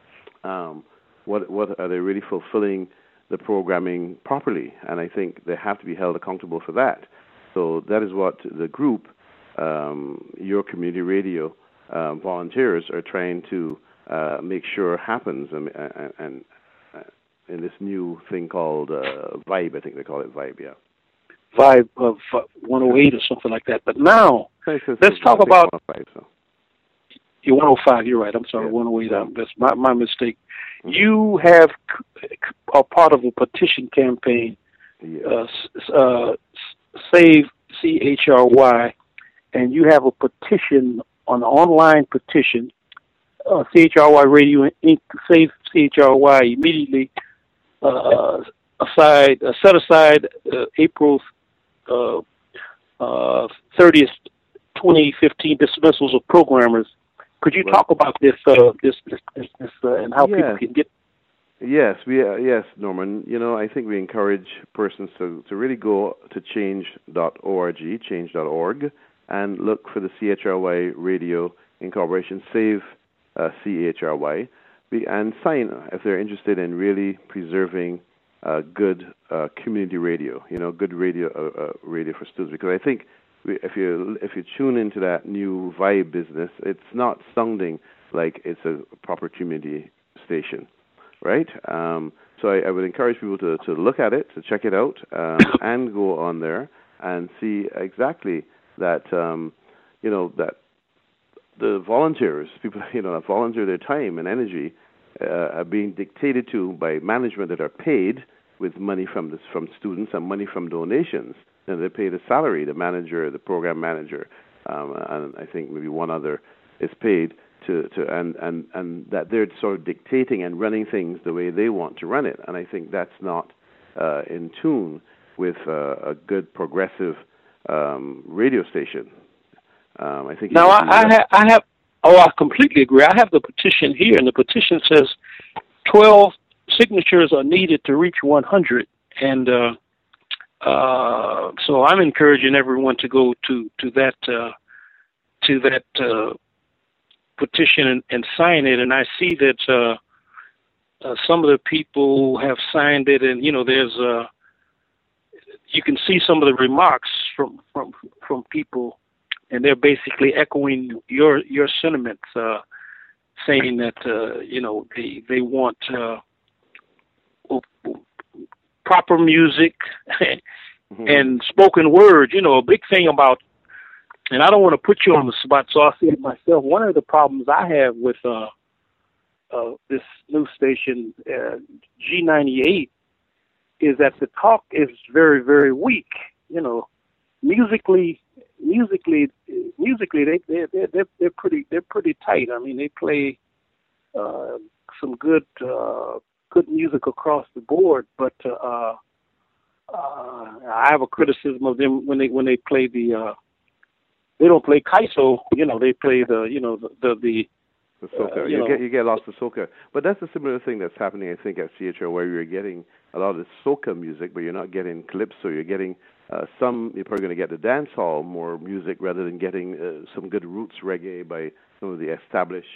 um, what what are they really fulfilling the programming properly? And I think they have to be held accountable for that. So that is what the group, um, Your Community Radio uh, volunteers, are trying to uh, make sure happens, and, and, and uh, in this new thing called uh, Vibe, I think they call it Vibe, yeah.
Vibe of uh, one oh eight or something like that. But now, let's talk about... So. You're one oh five, you're right. I'm sorry, yeah. one oh eight. Um, that's my, my mistake. Mm-hmm. You have a part of a petition campaign, yeah. uh, uh, Save C H R Y, and you have a petition, an online petition, uh, C H R Y Radio Incorporated, Save C H R Y immediately uh, aside, uh, set aside uh, April uh, uh, thirtieth, twenty fifteen dismissals of programmers. Could you right. talk about this, uh, this, this, this, this uh, and how yes. people can get?
Yes, we uh, yes, Norman. You know, I think we encourage persons to, to really go to change dot org, change dot org, and look for the C H R Y Radio Incorporation, Save uh, C H R Y, and sign if they're interested in really preserving uh, good uh, community radio. You know, good radio uh, uh, radio for students. Because I think we, if you if you tune into that new Vibe business, it's not sounding like it's a proper community station. Right, um, so I, I would encourage people to, to look at it, to check it out, um, and go on there and see exactly that, um, you know, that the volunteers, people, you know, that volunteer their time and energy, uh, are being dictated to by management that are paid with money from this, from students and money from donations. And they pay the salary, the manager, the program manager, um, and I think maybe one other is paid. To, to and, and, and that they're sort of dictating and running things the way they want to run it. And I think that's not uh, in tune with uh, a good progressive um, radio station. Um, I think
now I, I, ha- I have, oh, I completely agree. I have the petition here, and the petition says twelve signatures are needed to reach one hundred. And uh, uh, so I'm encouraging everyone to go to, to that, uh, to that, uh, petition and, and sign it, and I see that uh, uh, some of the people have signed it, and you know, there's uh, you can see some of the remarks from from from people, and they're basically echoing your your sentiments, uh, saying that uh, you know they they want uh, proper music mm-hmm. and spoken word. You know, a big thing about. And I don't want to put you on the spot, so I'll say it myself. One of the problems I have with uh, uh, this new station, uh, G ninety-eight, is that the talk is very, very weak. You know, musically, musically, musically, they they they they're, they're pretty they're pretty tight. I mean, they play uh, some good uh, good music across the board, but uh, uh, I have a criticism of them when they when they play the. Uh, they don't play Kaiso, you know. They play the, you know, the the. the
The soca,
uh, you,
you
know.
get you get lots of soca, but that's a similar thing that's happening, I think, at C H R, where you're getting a lot of the soca music, but you're not getting calypso. You're getting uh, some. You're probably going to get the dance hall more music rather than getting uh, some good roots reggae by some of the established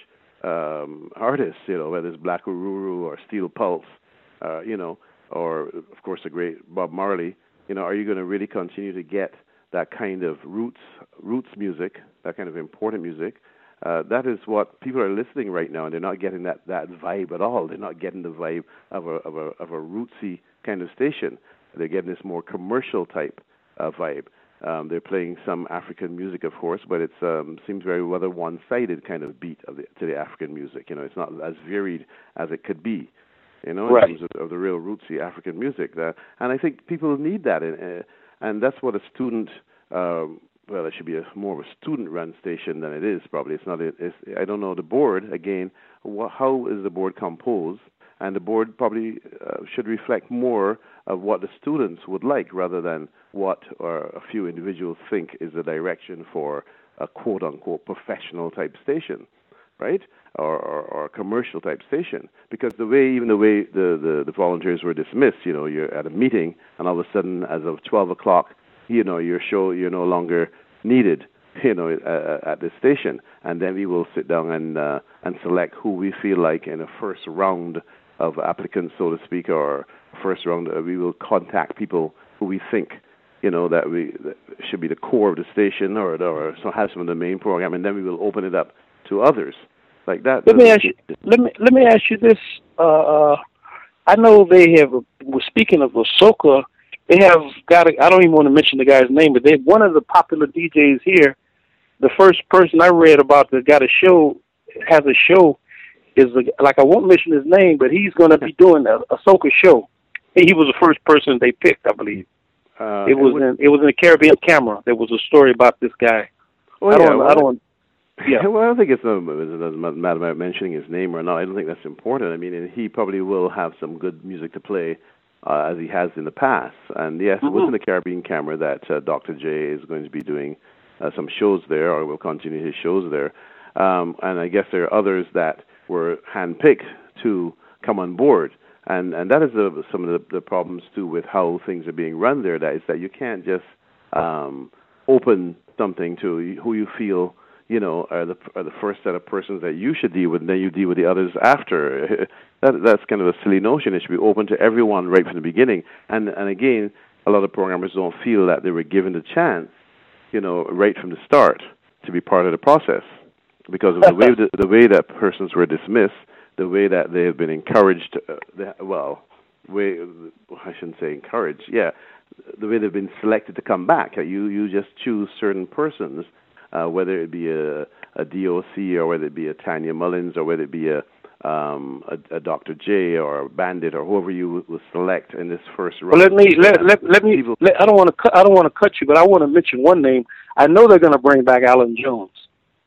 um, artists. You know, whether it's Black Uhuru or Steel Pulse, uh, you know, or of course the great Bob Marley. You know, are you going to really continue to get that kind of roots roots music, that kind of important music? Uh, that is what people are listening right now, and they're not getting that, that vibe at all. They're not getting the vibe of a of a of a rootsy kind of station. They're getting this more commercial type uh, vibe. Um, they're playing some African music, of course, but it um, seems very rather one-sided kind of beat of the, to the African music. You know, it's not as varied as it could be. You know, in
right.
terms of, of the real rootsy African music. Uh, and I think people need that, uh, and that's what a student. Um, Well, it should be a, more of a student-run station than it is. Probably it's not. It's, I don't know the board again. What, how is the board composed? And the board probably uh, should reflect more of what the students would like, rather than what or a few individuals think is the direction for a quote-unquote professional type station, right? Or, or, or a commercial type station. Because the way, even the way the, the, the volunteers were dismissed, you know, you're at a meeting, and all of a sudden, as of twelve o'clock. You know, your show, you're no longer needed, you know, uh, at this station. And then we will sit down and uh, and select who we feel like in a first round of applicants, so to speak, or first round. Uh, we will contact people who we think, you know, that we that should be the core of the station, or or so have some of the main program, and then we will open it up to others like that.
Let me ask you. Let me let me ask you this. Uh, I know they have. Well, speaking of the soca. They have got, a, I don't even want to mention the guy's name, but they one of the popular D Js here, the first person I read about that got a show, has a show, is a, like I won't mention his name, but he's going to be doing a, a soca show. He was the first person they picked, I believe. Uh, it was it in it was in the Caribbean Camera. There was a story about this guy.
Oh,
I don't
yeah,
I don't
yeah. Well, I don't think it's a, it doesn't matter about mentioning his name or not. I don't think that's important. I mean, he probably will have some good music to play. Uh, as he has in the past. And yes, mm-hmm. It was in the Caribbean Camera that uh, Doctor J is going to be doing uh, some shows there, or will continue his shows there. Um, and I guess there are others that were handpicked to come on board. And and that is the, some of the, the problems, too, with how things are being run there. That is that you can't just um, open something to who you feel, you know, are the, are the first set of persons that you should deal with, and then you deal with the others after. That, that's kind of a silly notion. It should be open to everyone right from the beginning. And and again, a lot of programmers don't feel that they were given the chance, you know, right from the start to be part of the process, because of the way the, the way that persons were dismissed, the way that they have been encouraged. Uh, the, well, way I shouldn't say encouraged. Yeah, the way they've been selected to come back. You you just choose certain persons, uh, whether it be a, a D O C or whether it be a Tanya Mullins or whether it be a Um, a, a Doctor J or a Bandit or whoever you will select in this first round.
Well, let me let let, let me. Let, I don't want to cut. I don't want to cut you, but I want to mention one name. I know they're going to bring back Alan Jones.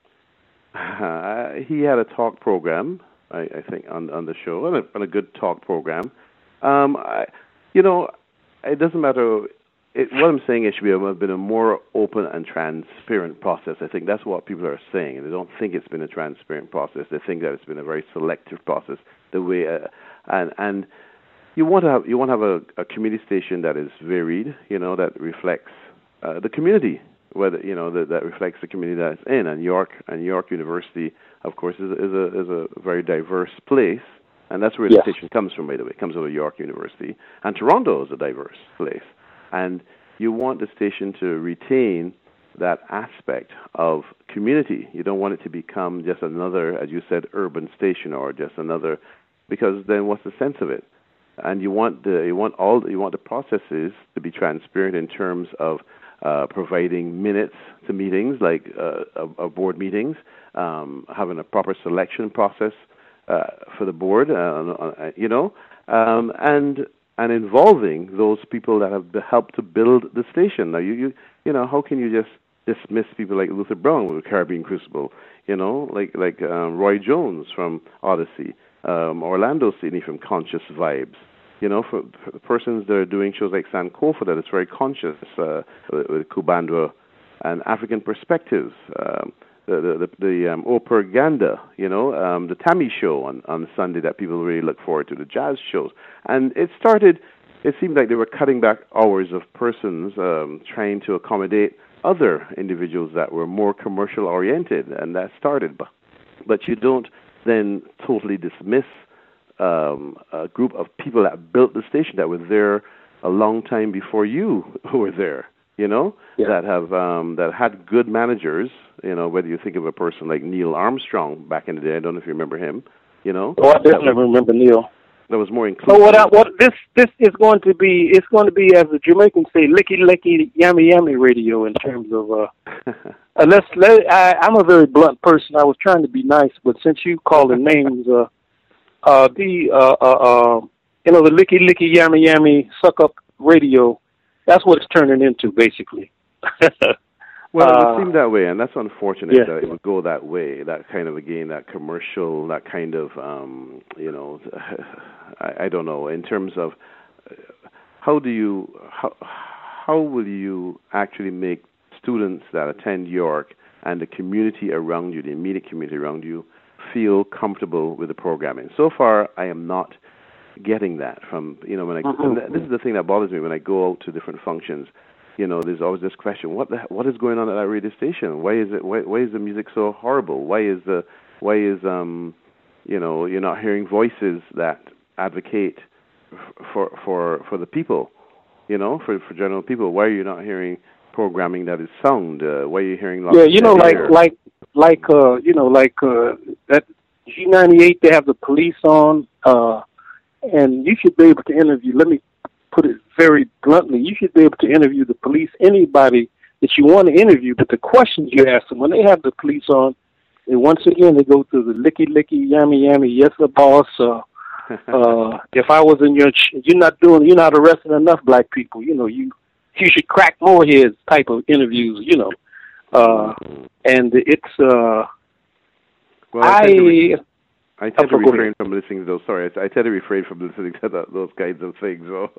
Uh, he had a talk program, I, I think, on on the show, and a, and a good talk program. Um, I, you know, it doesn't matter. It, what I'm saying is, it should be a, been a more open and transparent process. I think that's what people are saying. They don't think it's been a transparent process. They think that it's been a very selective process. The way, uh, and and you want to have you want to have a, a community station that is varied. You know, that reflects uh, the community, whether you know that, that reflects the community that it's in. And York and York University, of course, is, is a is a very diverse place, and that's where
yes.
the station comes from. By the way, it comes out of York University, and Toronto is a diverse place. And you want the station to retain that aspect of community. You don't want it to become just another, as you said, urban station or just another, because then what's the sense of it? And you want the you want all you want the processes to be transparent in terms of uh, providing minutes to meetings, like uh, of, of board meetings, um, having a proper selection process uh, for the board, uh, you know, um, and. and involving those people that have helped to build the station. Now, you, you, you know, how can you just dismiss people like Luther Brown with the Caribbean Crucible, you know, like like um, Roy Jones from Odyssey, um, Orlando Sidney from Conscious Vibes, You know, for, for the persons that are doing shows like Sankofa, that is very conscious uh, with, with Kubandwa and African perspectives. Um, the the, the, the um, Operganda, you know, um, the Tammy show on, on Sunday that people really look forward to, the jazz shows. And it started, it seemed like they were cutting back hours of persons um, trying to accommodate other individuals that were more commercial oriented, and that started. But, but you don't then totally dismiss um, a group of people that built the station that were there a long time before you who were there. You know, yeah. that have um, that had good managers. You know, whether you think of a person like Neil Armstrong back in the day. I don't know if you remember him. You know,
oh, I definitely was, remember Neil.
That was more inclusive.
So what? I, what this this is going to be? It's going to be, as the Jamaicans say, licky licky yummy yummy radio in terms of. Uh, uh, let's let. I, I'm a very blunt person. I was trying to be nice, but since you call the names, uh, uh, the uh, uh, uh, you know, the licky licky yummy yummy suck up radio. That's what it's turning into, basically.
Well, it
uh,
would seem that way, and that's unfortunate
yeah.
that it would go that way. That kind of, again, that commercial, that kind of, um, you know, I, I don't know. In terms of how do you, how, how will you actually make students that attend York and the community around you, the immediate community around you, feel comfortable with the programming? So far, I am not getting that from, you know, when I, mm-hmm. this is the thing that bothers me when I go out to different functions. You know, there's always this question: what the, what is going on at that radio station? Why is it? Why, why is the music so horrible? Why is the, why is um, you know, you're not hearing voices that advocate for for for the people, you know, for for general people? Why are you not hearing programming that is sound? Uh, why are you hearing? Lots
yeah, you know, like
air?
like like uh, you know, like uh, that G ninety-eight. They have the police on. Uh, And you should be able to interview, let me put it very bluntly, you should be able to interview the police, anybody that you want to interview, but the questions you ask them, when they have the police on, and once again, they go through the licky, licky, yammy, yammy, yes, sir, boss. Uh, uh, if I was in your, ch- you're not doing, you're not arresting enough black people, you know, you you should crack more heads type of interviews, you know. Uh, and it's, uh,
well, I... I tend
oh,
to refrain from listening to those. Sorry, I, I tend to refrain from listening to that, those kinds of things. So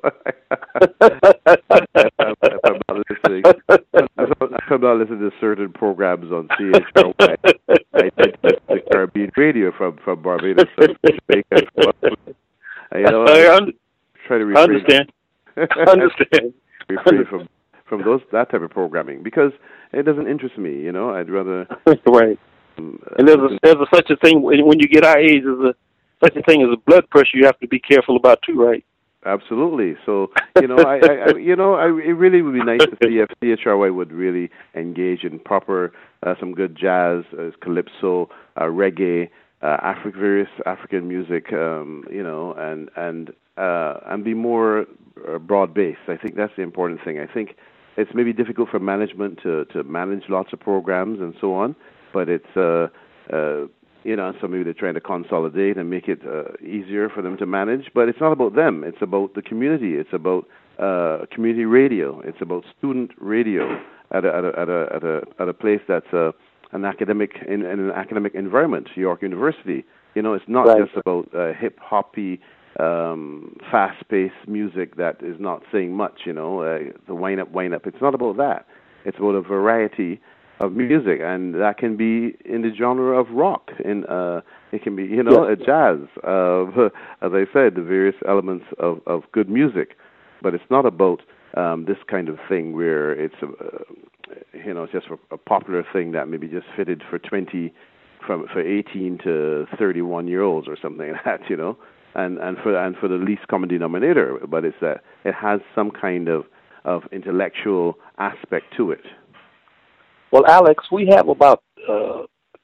if I'm not listening, if I'm not listening to certain programs on C H R Y, I tend to listen to Caribbean radio from from Barbados and Jamaica. You know, I, I try to refrain.
I understand. I understand.
refrain from from those that type of programming because it doesn't interest me. You know, I'd rather
right. And there's a, there's a, such a thing when you get our age, there's a such a thing as a blood pressure you have to be careful about too, right?
Absolutely. So you know, I, I, I you know, I, it really would be nice to see if C H R Y would really engage in proper uh, some good jazz, uh, calypso, uh, reggae, uh, Afri- various African music, um, you know, and and uh, and be more uh, broad based. I think that's the important thing. I think it's maybe difficult for management to to manage lots of programs and so on. But it's, uh, uh, you know, so maybe they're trying to consolidate and make it uh, easier for them to manage. But it's not about them. It's about the community. It's about uh, community radio. It's about student radio at a at a at a at a, at a place that's uh, an academic in, in an academic environment, York University. You know, it's not right. just about uh, hip hoppy, um, fast paced music that is not saying much. You know, uh, the wind up, wind up. It's not about that. It's about a variety of music, and that can be in the genre of rock, in uh, it can be, you know, yeah. a jazz, uh, as I said, the various elements of, of good music, but it's not about um, this kind of thing where it's, uh, you know, it's just a, a popular thing that maybe just fitted for twenty, from for eighteen to thirty-one year olds or something like that, you know, and and for and for the least common denominator, but it's that it has some kind of of intellectual aspect to it.
Well, Alex, we have about uh,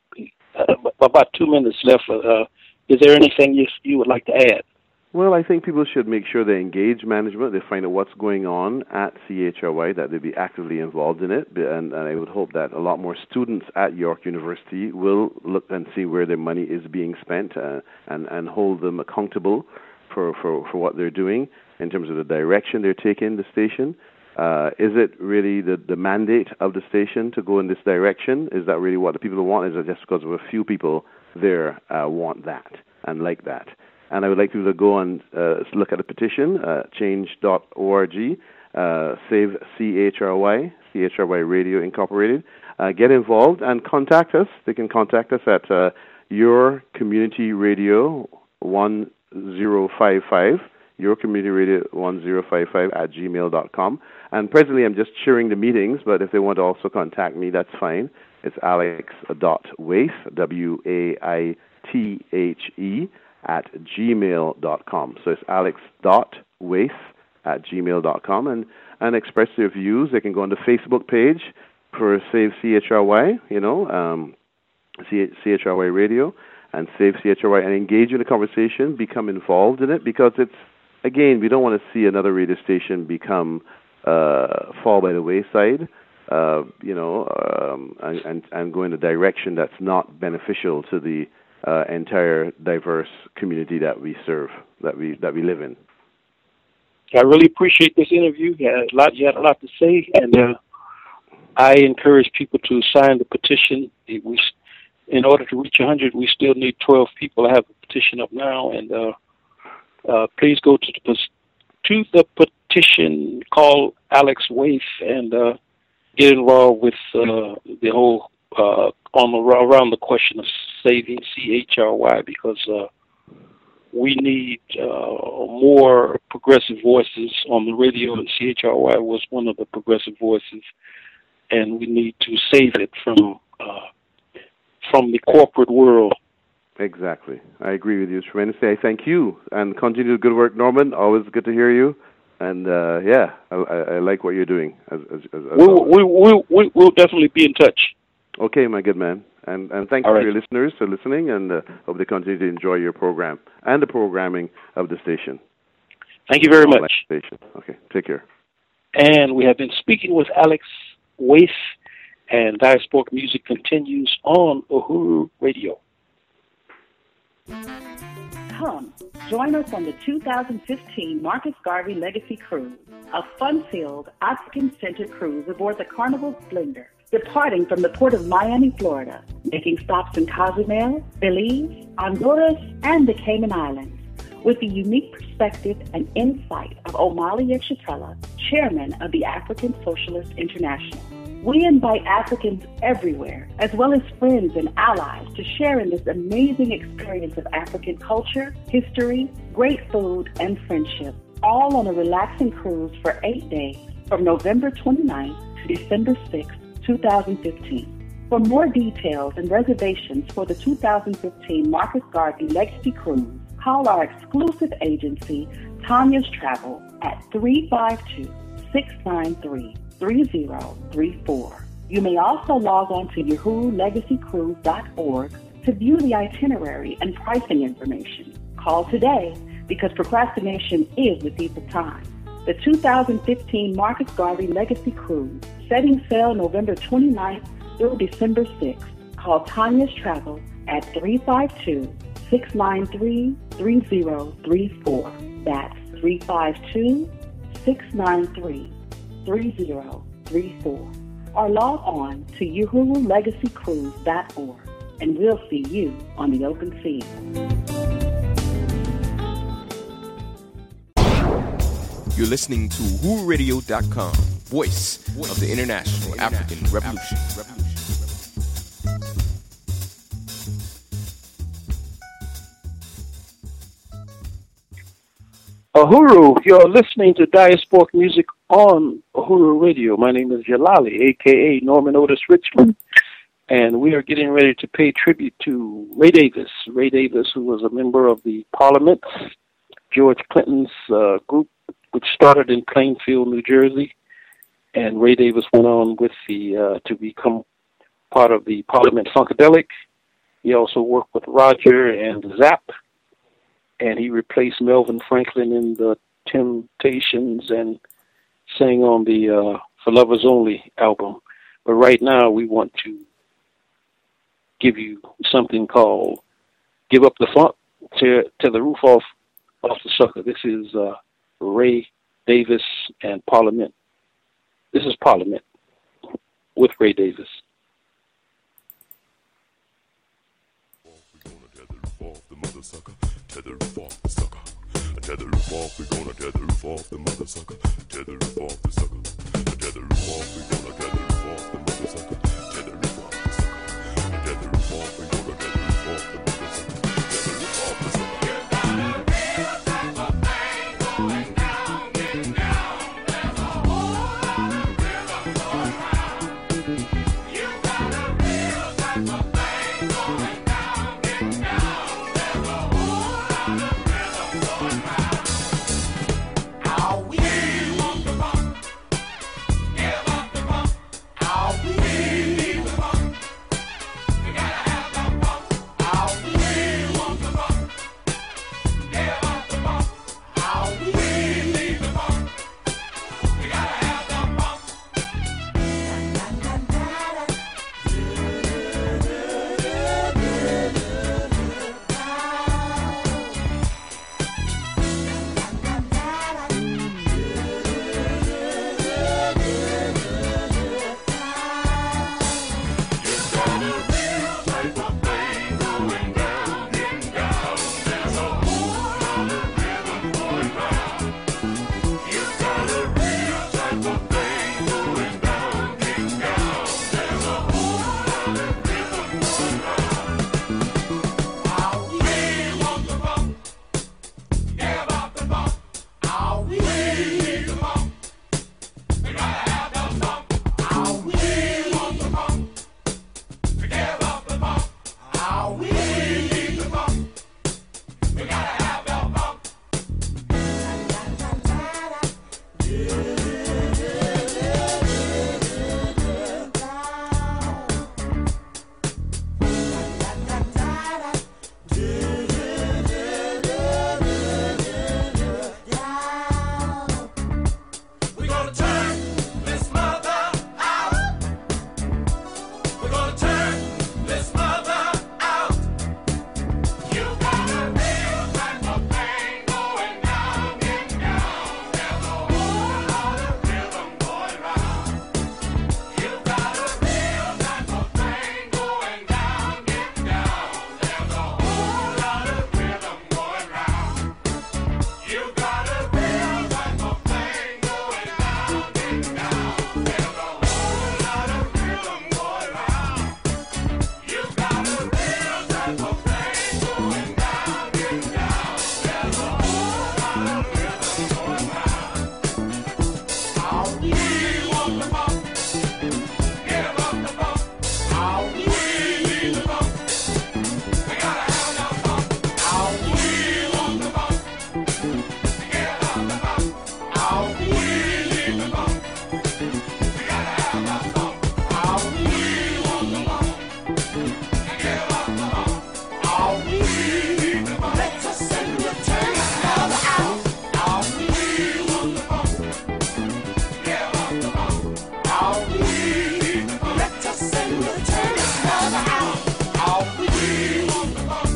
about two minutes left. Uh, is there anything you you would like to add?
Well, I think people should make sure they engage management, they find out what's going on at C H R Y, that they be actively involved in it, and, and I would hope that a lot more students at York University will look and see where their money is being spent uh, and, and hold them accountable for, for, for what they're doing in terms of the direction they're taking the station. Uh, is it really the, the mandate of the station to go in this direction? Is that really what the people want? Is it just because of a few people there uh, want that and like that? And I would like you to go and uh, look at the petition, uh, change dot org, uh, save C H R Y, C H R Y Radio Incorporated. Uh, get involved and contact us. They can contact us at uh, Your Community Radio one zero five five, Your Community Radio one zero five five at gmail dot com. And presently I'm just chairing the meetings, but if they want to also contact me, that's fine. It's alex dot waithe, W A I T H E, at gmail dot com. So it's alex dot waithe at gmail dot com, and, and express their views. They can go on the Facebook page for Save C H R Y, you know, um, C H R Y Radio, and Save C H R Y, and engage in the conversation, become involved in it, because it's, again, we don't want to see another radio station become, uh, fall by the wayside, uh, you know, um, and, and, and go in a direction that's not beneficial to the uh, entire diverse community that we serve, that we that we live in.
I really appreciate this interview. You had a lot, you had a lot to say, and uh, I encourage people to sign the petition. We, in order to reach one hundred, we still need twelve people. I have a petition up now, and uh, uh, please go to the to the petition, call Alex Waithe, and uh, get involved with uh, the whole uh, on the, around the question of saving C H R Y, because uh, we need uh, more progressive voices on the radio, and C H R Y was one of the progressive voices, and we need to save it from uh, from the corporate world.
Exactly. I agree with you tremendously. I thank you, and continue the good work, Norman. Always good to hear you. And, uh, yeah, I, I, I like what you're doing. As, as, as
we'll, we, we, we, we'll definitely be in touch.
Okay, my good man. And, and thank you
All
for
right.
your listeners for listening, and uh, hope they continue to enjoy your program and the programming of the station.
Thank you very much.
Station. Okay, take care.
And we have been speaking with Alex Waithe, and Diasporic Music continues on Uhuru Radio.
Come, join us on the two thousand fifteen Marcus Garvey Legacy Cruise, a fun-filled, African-centered cruise aboard the Carnival Splendor, departing from the port of Miami, Florida, making stops in Cozumel, Belize, Honduras, and the Cayman Islands, with the unique perspective and insight of Omali Yeshitela, chairman of the African Socialist International. We invite Africans everywhere, as well as friends and allies, to share in this amazing experience of African culture, history, great food, and friendship, all on a relaxing cruise for eight days from November twenty-ninth to December sixth, twenty fifteen. For more details and reservations for the two thousand fifteen Marcus Garvey Legacy Cruise, call our exclusive agency, Tanya's Travel, at three five two, six nine three, three zero three four. You may also log on to uhuru legacy cruise dot org to view the itinerary and pricing information. Call today, because procrastination is the thief of time. The two thousand fifteen Marcus Garvey Legacy Cruise, setting sail November twenty-ninth through December sixth. Call Tanya's Travel at three five two, six nine three, three zero three four. That's three five two, six nine three, three zero three four. Or log on to uhuru legacy cruise dot org, and we'll see you on the open sea.
You're listening to uhuru radio dot com, voice of the International African Revolution.
Uhuru, you're listening to Diasporic Music on Uhuru Radio. My name is Jalali, a k a. Norman Otis Richmond, and we are getting ready to pay tribute to Ray Davis. Ray Davis, who was a member of the Parliament, George Clinton's uh, group, which started in Plainfield, New Jersey, and Ray Davis went on with the uh, to become part of the Parliament Funkadelic. He also worked with Roger and Zapp, and he replaced Melvin Franklin in the Temptations and sang on the uh, For Lovers Only album. But right now we want to give you something called Give Up the Funk, Tear, tear the Roof Off, off the Sucker. This is uh, Ray Davis and Parliament. This is Parliament with Ray Davis.
We're gonna tear the roof off the mother sucker. tear the roof off the sucker. Tear the roof off, we gonna tear the roof off the mother sucker. Tear the roof off the sucker. Tear the roof off, we gonna tear the roof off the mother sucker. Tear the roof off the sucker. Tear the roof off, we gonna tear the roof off the mother sucker. Tear the roof off the sucker. You got a real type of thing going down, getting down. There's a whole lot of rhythm going round. You got a real type of thing going down, getting down. There's a whole lot of rhythm going round. How we want the bump, give up the bump. How we need the bump, we gotta have the bump. How we want the bump, give up the bump. How we need the bump, we gotta have the bump. We're gonna turn this mother out. We're gonna turn this mother out. You got a real type of thing going down, getting down. There's a whole lot of rhythm going round. You got a real type of thing going down, getting down. There's a whole lot of rhythm going round. You got a real type of thing going down, getting down. There's a whole lot of rhythm going round. You got a real type of thing going down, getting down. There's a whole lot of rhythm going round. How we want the bump, give up the bump. How we need the bump, we gotta have the bump. How we want the bump, give up the bump. How we need the bump, we gotta have the bump. How we want the bump, give up the bump. How we need the bump, let us send the turn another out. How we want the bump, give up the bump. How we need the bump, let us send the turn another out. How we want the bump,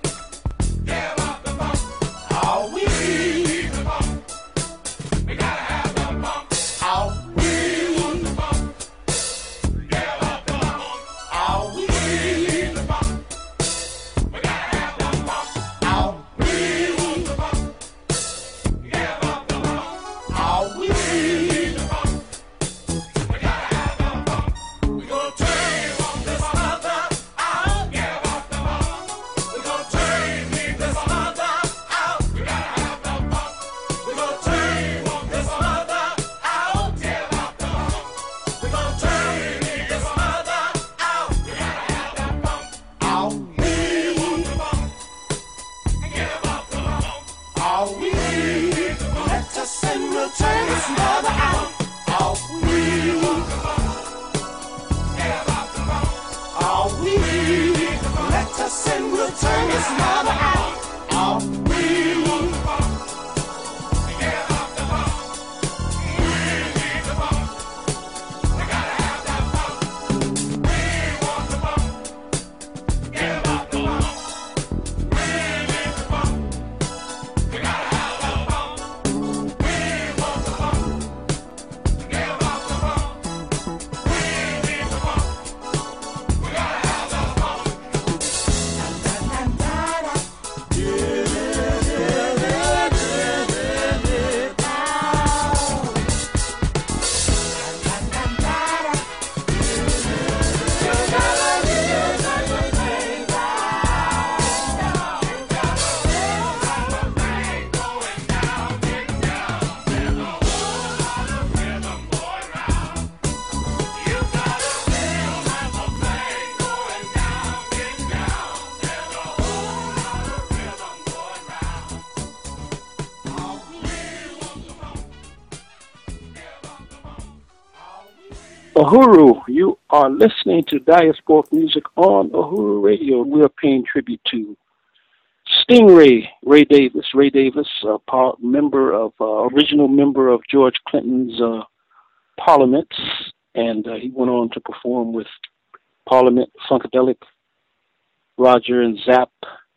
give up the bump. How we need the bump, we gotta have the bump. How we want the bump, give up the bump. How we need the bump, we gotta have the bump. How we want the bump, give up the bump. How we need the bump, we gotta have the bump. We gonna turn this mother out, give up the bump. We gonna turn this mother out, we gotta have the bump. We gonna turn this mother out, give up the bump. We gonna turn this mother out, we gotta have the bump. How we want the bump, give up the bump. How we need the bump, let us and we'll turn this mother out. How we want the bump, give up the bump. How we need the bump, let us and we'll turn this mother out. How we want the bump, give up the bump. We need the bump, we gotta have that bump. We want the bump, give up the bump. We need the bump, we gotta have that bump. We want the bump, give up the bump. We need the bump, we gotta have that bump.
Uhuru, you are listening to Diasporic Music on Uhuru Radio. We're paying tribute to Stingray, Ray Davis. Ray Davis, uh, par- member of, uh, original member of George Clinton's uh, Parliament, and uh, he went on to perform with Parliament, Funkadelic, Roger and Zapp,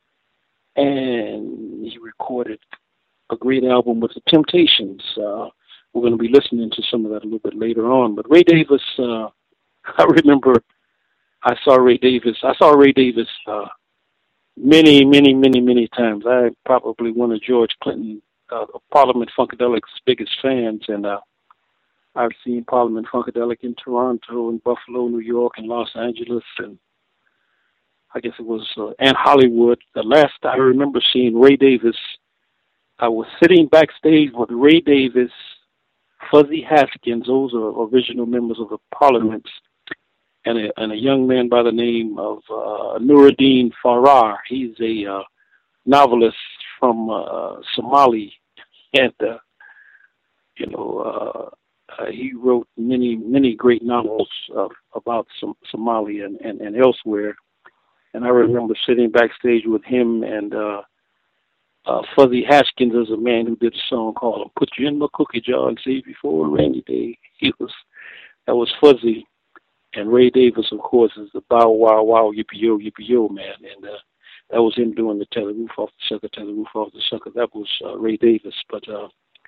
and he recorded a great album with the Temptations. Uh, we're going to be listening to some of that a little bit later on. But Ray Davis, uh, I remember I saw Ray Davis. I saw Ray Davis uh, many, many, many, many times. I probably one of George Clinton, uh, Parliament Funkadelic's biggest fans, and uh, I've seen Parliament Funkadelic in Toronto and Buffalo, New York, and Los Angeles, and I guess it was uh, and Hollywood. The last I remember seeing Ray Davis, I was sitting backstage with Ray Davis, Fuzzy Haskins, those are original members of the Parliament, and a, and a young man by the name of uh, Nuruddin Farrar. He's a uh, novelist from uh, Somali, and uh, you know uh, uh, he wrote many many great novels uh, about Som- Somalia and, and, and elsewhere. And I remember sitting backstage with him and uh, uh, Fuzzy Haskins is a man who did a song called "Put You in My Cookie Jar and Save You for a Rainy Day." He was that was Fuzzy, and Ray Davis, of course, is the bow wow wow yippee yo yippee yo man, and uh, that was him doing the "Tear the Roof Off the Sucker, Tear the Roof Off the Sucker." That was uh, Ray Davis, but uh,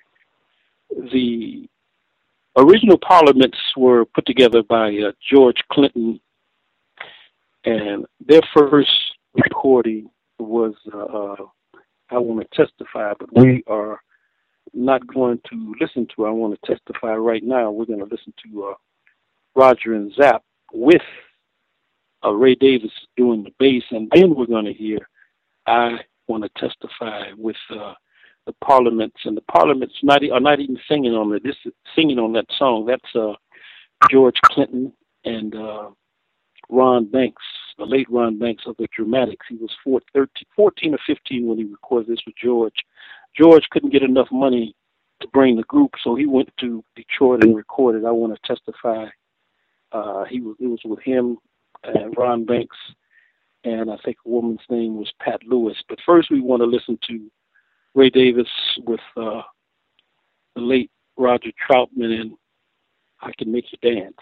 the original parliaments were put together by uh, George Clinton, and their first recording was uh, uh, "I Want to Testify," but we are not going to listen to "I Want to Testify" right now. We're going to listen to uh, Roger and Zapp with uh, Ray Davis doing the bass, and then we're going to hear "I Want to Testify" with uh, the Parliaments, and the Parliaments not, are not even singing on it. This is singing on that song. That's uh, George Clinton and uh, Ron Banks, the late Ron Banks of the Dramatics. He was four, thirteen, fourteen or fifteen when he recorded this with George. George couldn't get enough money to bring the group, so he went to Detroit and recorded "I Want to Testify." Uh, he was it was with him and Ron Banks, and I think a woman's name was Pat Lewis. But first, we want to listen to Ray Davis with uh, the late Roger Troutman and "I Can Make You Dance."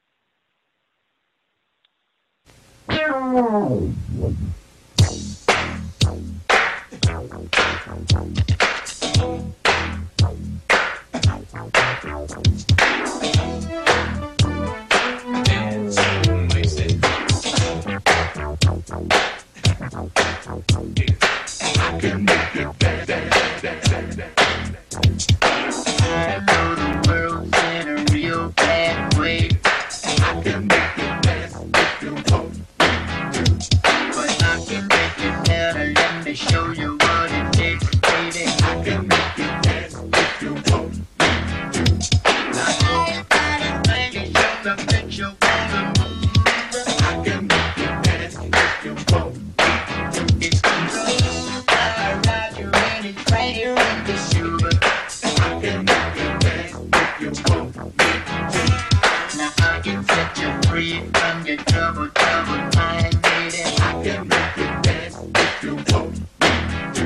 I can make you dance, dance, dance, dance, dance. I know the world's in a real bad way. I can make you dance if you want me to. But I can make you better. Let me show you what it takes, baby. I can make you dance if you want me to. Now everybody, baby, show the bitch you wanna move. I can make you dance if you want me to. It's control. I ride you in it right here in the shoe. I can make you dance if you want me to. Now I can set you free from your trouble, trouble mind, lady. I can make you dance if you want me to.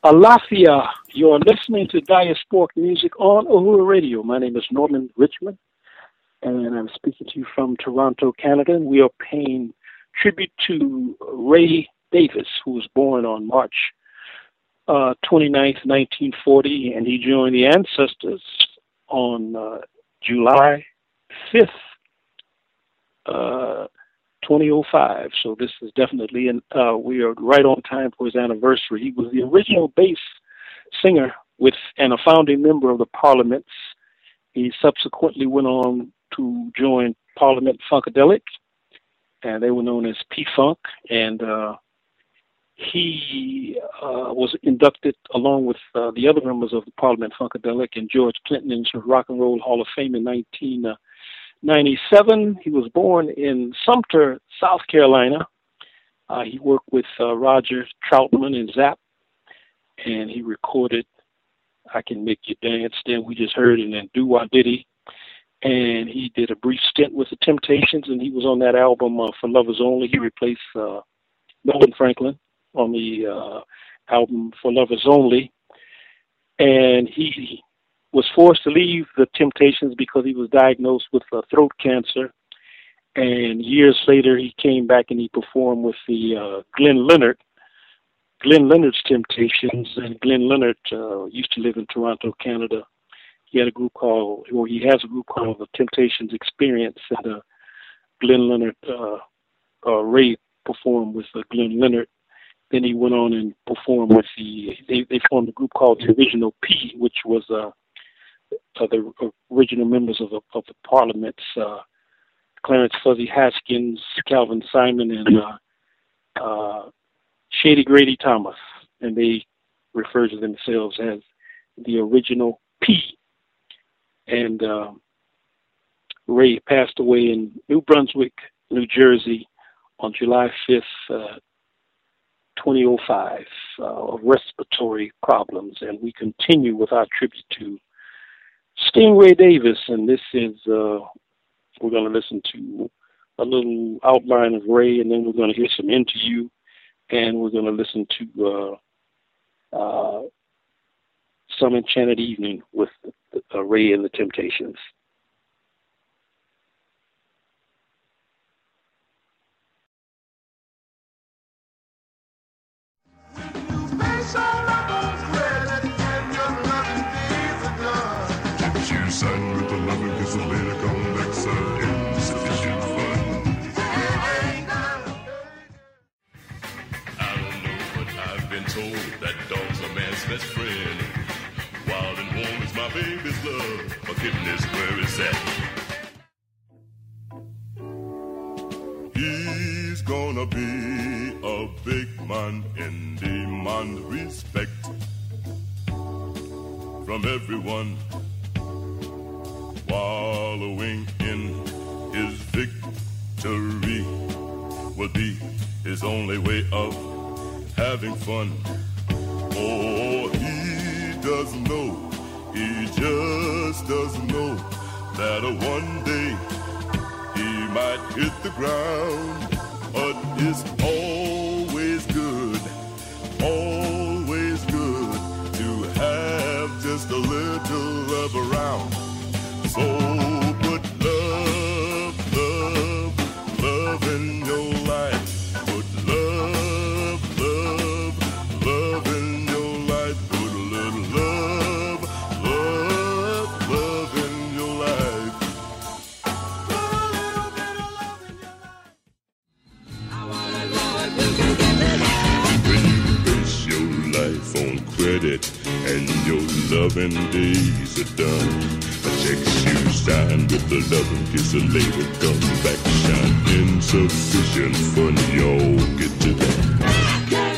Alafia, you're listening to Diasporic Music on Uhuru Radio. My name is Norman Richmond, and I'm speaking to you from Toronto, Canada. And we are paying tribute to Ray Davis, who was born on March uh, twenty-ninth, nineteen forty, and he joined the Ancestors on uh, July fifth, uh, twenty oh five. So this is definitely, an, uh, we are right on time for his anniversary. He was the original bass singer with and a founding member of the Parliaments. He subsequently went on to join Parliament Funkadelic, and they were known as P-Funk. And uh, he uh, was inducted along with uh, the other members of the Parliament Funkadelic and George Clinton into the Rock and Roll Hall of Fame in nineteen ninety-seven. He was born in Sumter, South Carolina. Uh, he worked with uh, Roger Troutman and Zapp, and he recorded I Can Make You Dance, then we just heard, and then Do Wah Diddy. And he did a brief stint with the Temptations, and he was on that album uh, For Lovers Only. He replaced uh, Milton Franklin on the uh, album For Lovers Only. And he was forced to leave the Temptations because he was diagnosed with uh, throat cancer. And years later, he came back and he performed with the uh, Glenn Leonard, Glenn Leonard's Temptations. And Glenn Leonard uh, used to live in Toronto, Canada. He had a group called, or he has a group called the Temptations Experience. And uh, Glenn Leonard, uh, uh, Ray performed with uh, Glenn Leonard. Then he went on and performed with the, they, they formed a group called the Original P, which was uh, uh, the original members of the, of the Parliaments, uh, Clarence Fuzzy Haskins, Calvin Simon, and uh, uh, Shady Grady Thomas. And they refer to themselves as the Original P. And uh, Ray passed away in New Brunswick, New Jersey on July fifth, uh, twenty oh five, uh, of respiratory problems. And we continue with our tribute to Stingray Davis. And this is, uh, we're going to listen to a little outline of Ray, and then we're going to hear some Into You, and we're going to listen to uh, uh, Some Enchanted Evening with uh, Ray and the Temptations.
Son with the loving kiss of later come back, son, insufficient fun. I don't know, but I've been told that dog's a man's best friend. Wild and warm is my baby's love, forgiveness where it's at. He's gonna be a big man in demand, respect from everyone. Wallowing in his victory will be his only way of having fun. Oh, he doesn't know, he just doesn't know that one day he might hit the ground. But it's always good, always good to have just a little love around. So put love, love, love in your life. Put love, love, love in your life. Put a little love, love, love in your life. Put a little bit of love in your life. I wanna know if you can get it. When you base your life on credit and your loving days are done, checks you sign with the loving kiss and later come back shine. Insufficient fun, y'all get to that.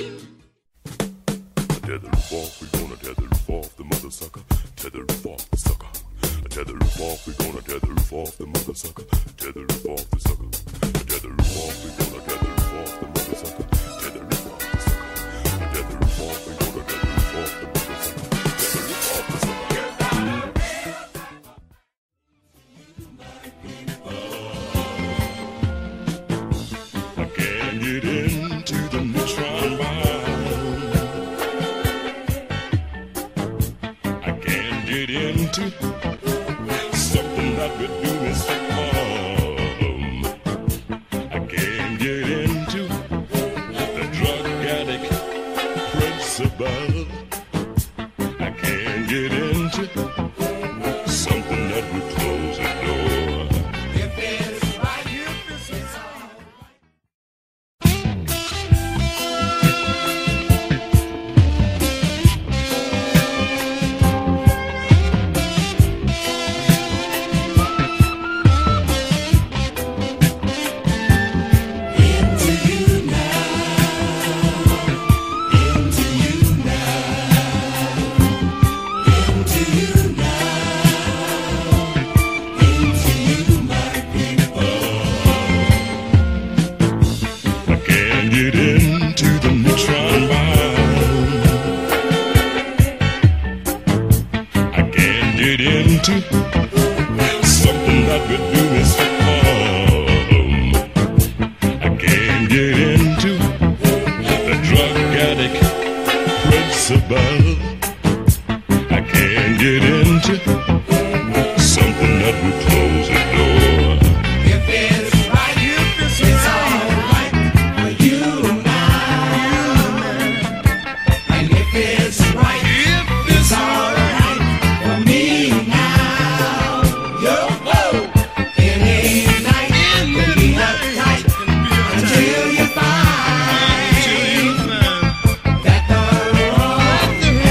Tether roof off, we gonna tether roof off the mother sucker. Tether roof off the sucker. Tether roof off, we gonna tether roof off the mother sucker. Tether roof off the sucker. Tether roof off, we gonna tether roof off the mother sucker. Tether roof off the sucker. Tether roof off, we gonna tether roof off the mother sucker. Tether roof off the sucker. Get into the neutron mind. would do me some harm. I can't get into the drug addict principle. I can't get into something that would close the door. If it's right, if it's all get into the neutron bomb. I can't get into something that would do me some harm. I can't get into the drug addict principle. I can't get into something that would close the door. If it's right, if it's, it's all right. You now, and if it's right, if it's alright for me now, yo, whoa, in a night, in the night, until you find that the road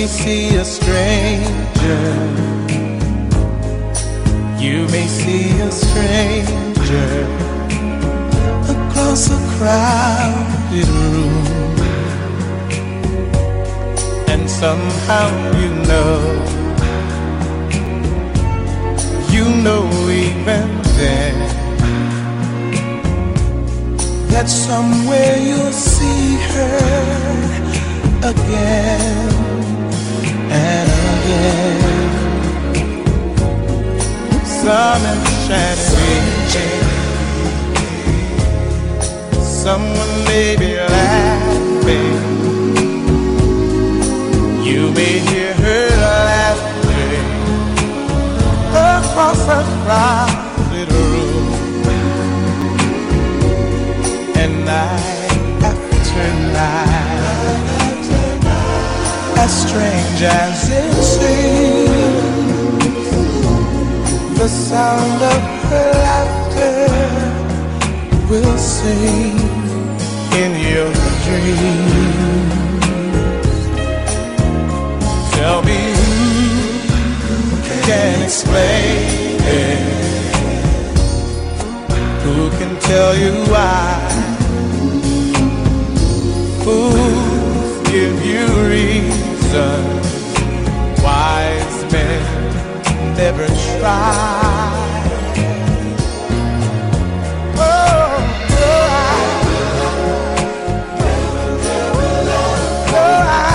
see a stranger. You may see a stranger across a crowded room, and somehow you know, you know even then, that somewhere you'll see her again and again. Some enchanting, someone may be laughing. You may hear her laughing across a crowded room, and night after night, as strange as it seems, the sound of her laughter will sing in your dreams. Tell me who can explain it? Who can tell you why? Fools give you reason, wise men never try. Oh, oh, I, oh, I.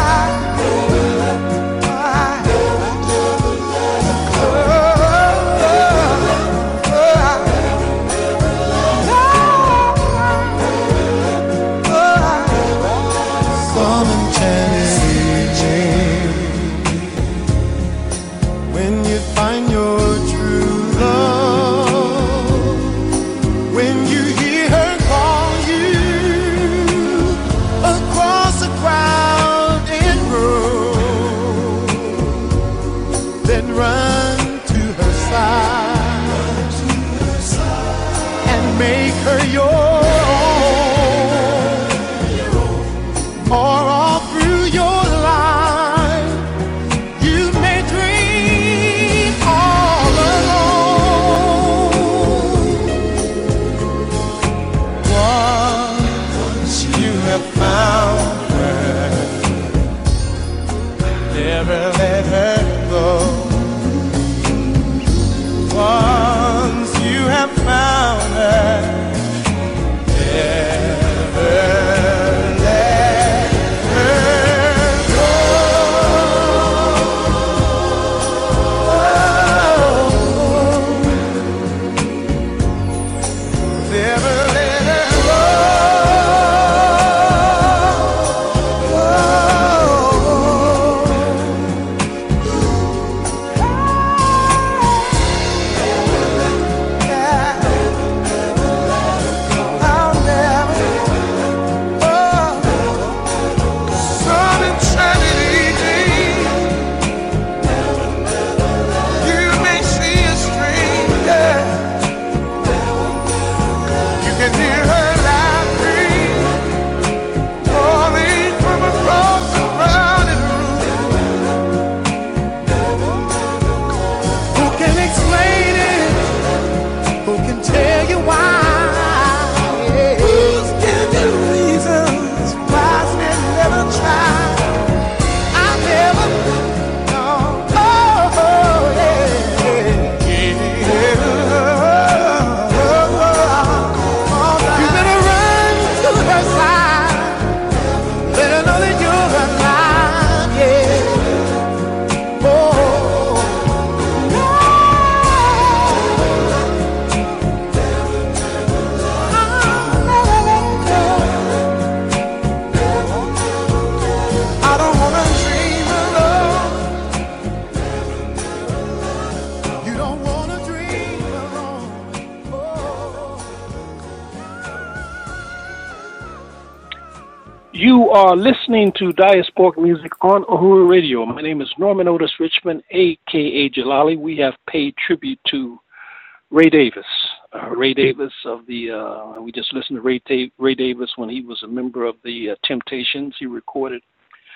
You are listening to Diasporic Music on Uhuru Radio. My name is Norman Otis Richmond, a k a. Jalali. We have paid tribute to Ray Davis. Uh, Ray Davis of the, uh, we just listened to Ray, Ta- Ray Davis when he was a member of the uh, Temptations. He recorded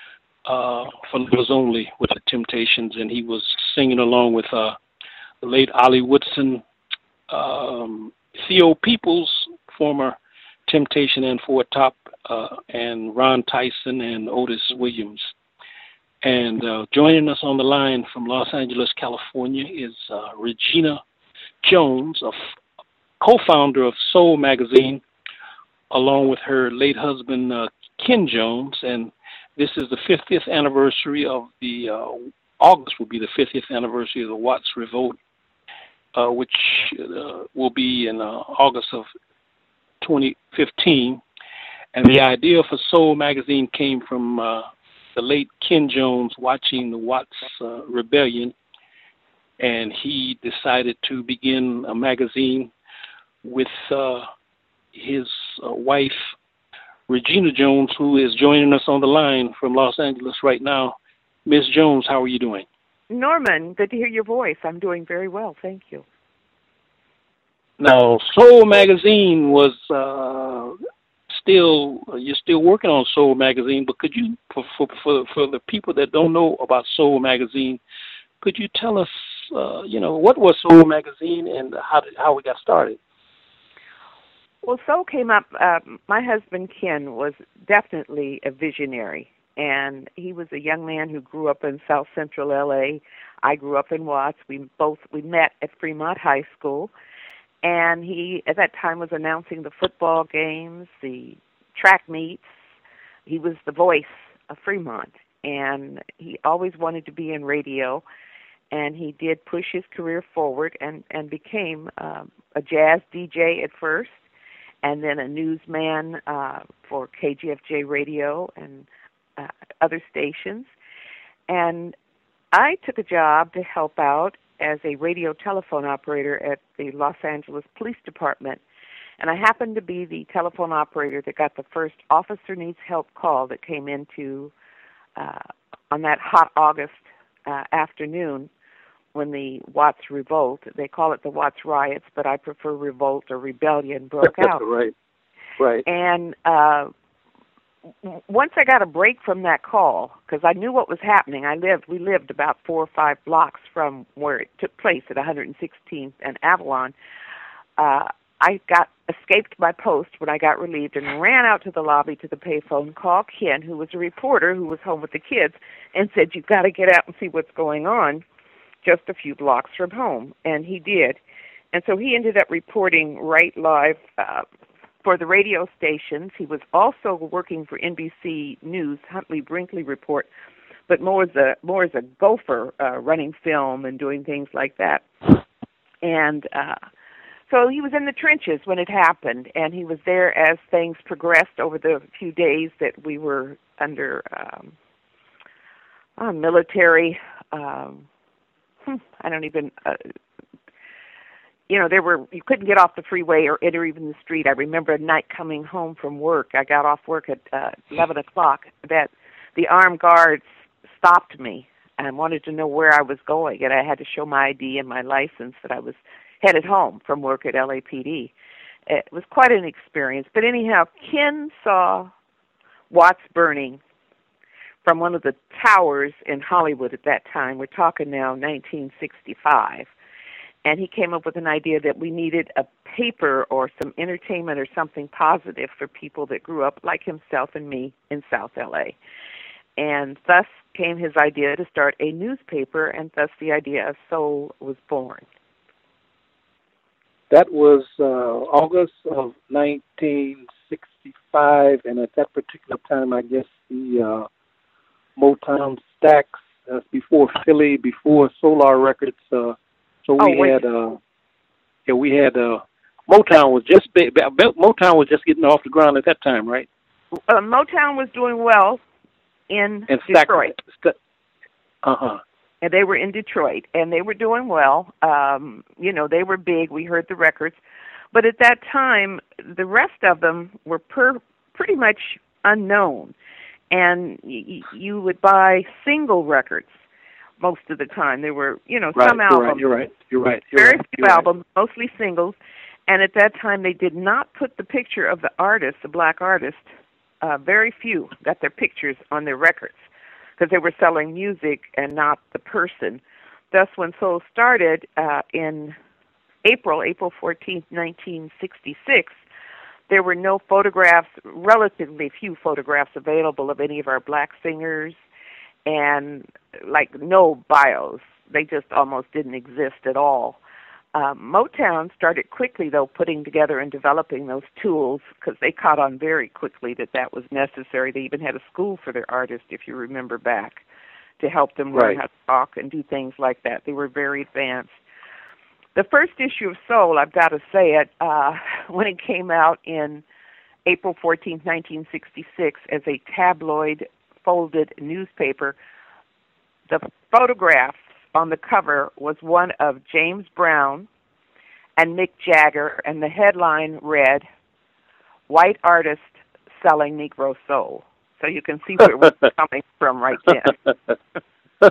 uh, for Lovers Only with the Temptations, and he was singing along with uh, the late Ollie Woodson, um, Theo Peoples, former Temptation and Four Top, uh, and Ron Tyson and Otis Williams. And uh, joining us on the line from Los Angeles, California is uh, Regina Jones, a f- co-founder of Soul Magazine, along with her late husband, uh, Ken Jones. And this is the fiftieth anniversary of the, uh, August will be the fiftieth anniversary of the Watts Revolt, uh, which uh, will be in uh, August of twenty fifteen. And the idea for Soul Magazine came from uh, the late Ken Jones watching the Watts uh, Rebellion, and he decided to begin a magazine with uh, his uh, wife, Regina Jones, who is joining us on the line from Los Angeles right now. Miss Jones, how are you doing?
Norman, good to hear your voice. I'm doing very well, thank you.
Now, Soul Magazine was uh, still, you're still working on Soul Magazine, but could you, for, for, for, for the people that don't know about Soul Magazine, could you tell us, uh, you know, what was Soul Magazine and how did, how we got started?
Well, Soul came up, uh, my husband Ken was definitely a visionary, and he was a young man who grew up in South Central L A. I grew up in Watts. We both, we met at Fremont High School. And he, at that time, was announcing the football games, the track meets. He was the voice of Fremont, and he always wanted to be in radio. And he did push his career forward and, and became um, a jazz D J at first, and then a newsman uh, for K G F J Radio and uh, other stations. And I took a job to help out as a radio telephone operator at the Los Angeles Police Department. And I happened to be the telephone operator that got the first officer needs help call that came into uh, on that hot August uh, afternoon when the Watts Revolt, they call it the Watts Riots, but I prefer Revolt or Rebellion, broke out.
Right, right.
And uh, once I got a break from that call, because I knew what was happening, I lived, we lived about four or five blocks from where it took place at one hundred sixteenth and Avalon. Uh, I got escaped my post when I got relieved and ran out to the lobby to the payphone, called Ken, who was a reporter who was home with the kids, and said, "You've got to get out and see what's going on just a few blocks from home." And he did. And so he ended up reporting right live uh, for the radio stations. He was also working for N B C News, Huntley Brinkley Report, but more as a more as a gopher, uh, running film and doing things like that. And uh, so he was in the trenches when it happened, and he was there as things progressed over the few days that we were under um, uh, military. Um, I don't even. Uh, You know, there were, you couldn't get off the freeway or enter even the street. I remember a night coming home from work. I got off work at uh, eleven o'clock, that the armed guards stopped me and wanted to know where I was going. And I had to show my I D and my license that I was headed home from work at L A P D. It was quite an experience. But anyhow, Ken saw Watts burning from one of the towers in Hollywood at that time. We're talking now nineteen sixty-five. And he came up with an idea that we needed a paper or some entertainment or something positive for people that grew up like himself and me in South L A. And thus came his idea to start a newspaper, and thus the idea of Soul was born.
That was uh, August of nineteen sixty-five, and at that particular time, I guess the uh, Motown Stax, uh, before Philly, before Solar Records. Uh, so we
oh,
had, uh, yeah, we had uh, Motown was just Motown was just getting off the ground at that time, right?
Uh, Motown was doing well in
and
Detroit.
Uh huh.
And they were in Detroit, and they were doing well. Um, you know, they were big. We heard the records. But at that time, the rest of them were per, pretty much unknown. And y- you would buy single records most of the time. There were, you know,
right,
some albums.
You're right, you're right. You're
very
right,
few
you're
albums,
right.
mostly singles. And at that time, they did not put the picture of the artist, the black artist. Uh, very few got their pictures on their records. because they were selling music and not the person. Thus, when Soul started uh, in April, April fourteenth, nineteen sixty-six, there were no photographs, relatively few photographs available of any of our black singers, and like no bios. They just almost didn't exist at all. Um, Motown started quickly, though, putting together and developing those tools because they caught on very quickly that that was necessary. They even had a school for their artists, if you remember back, to help them learn
Right.
how to talk and do things like that. They were very advanced. The first issue of Soul, I've got to say it, uh, when it came out in April fourteenth, nineteen sixty-six, as a tabloid folded newspaper, the photograph on the cover was one of James Brown and Mick Jagger, and the headline read, "White Artist Selling Negro Soul." So you can see where we're coming from right then.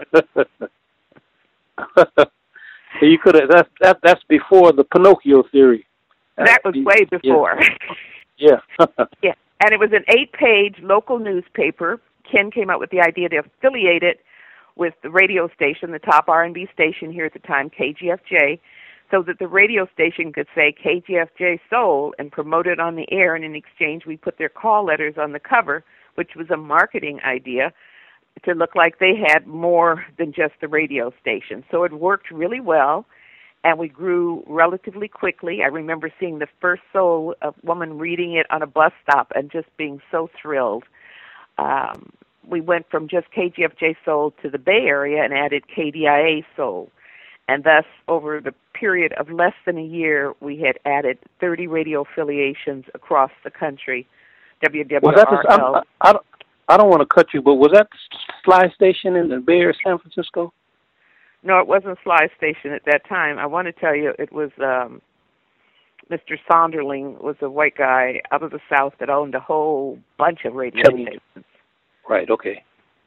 You could have. That's that, that's before the Pinocchio theory.
That was way before.
Yeah.
Yeah, and it was an eight-page local newspaper. Ken came up with the idea to affiliate it with the radio station, the top R and B station here at the time, K G F J, so that the radio station could say K G F J Soul and promote it on the air, and in exchange we put their call letters on the cover, which was a marketing idea to look like they had more than just the radio station. So it worked really well, and we grew relatively quickly. I remember seeing the first Soul, a woman reading it on a bus stop and just being so thrilled. Um, we went from just K G F J Soul to the Bay Area and added K D I A Soul. And thus, over the period of less than a year, we had added thirty radio affiliations across the country. W W R L.
Was that the, I, I, don't, I don't want to cut you, but was that the Sly Station in the Bay Area, San Francisco?
No, it wasn't Sly Station at that time. I want to tell you it was um, Mister Sonderling was a white guy out of the South that owned a whole bunch of radio stations.
Right, okay.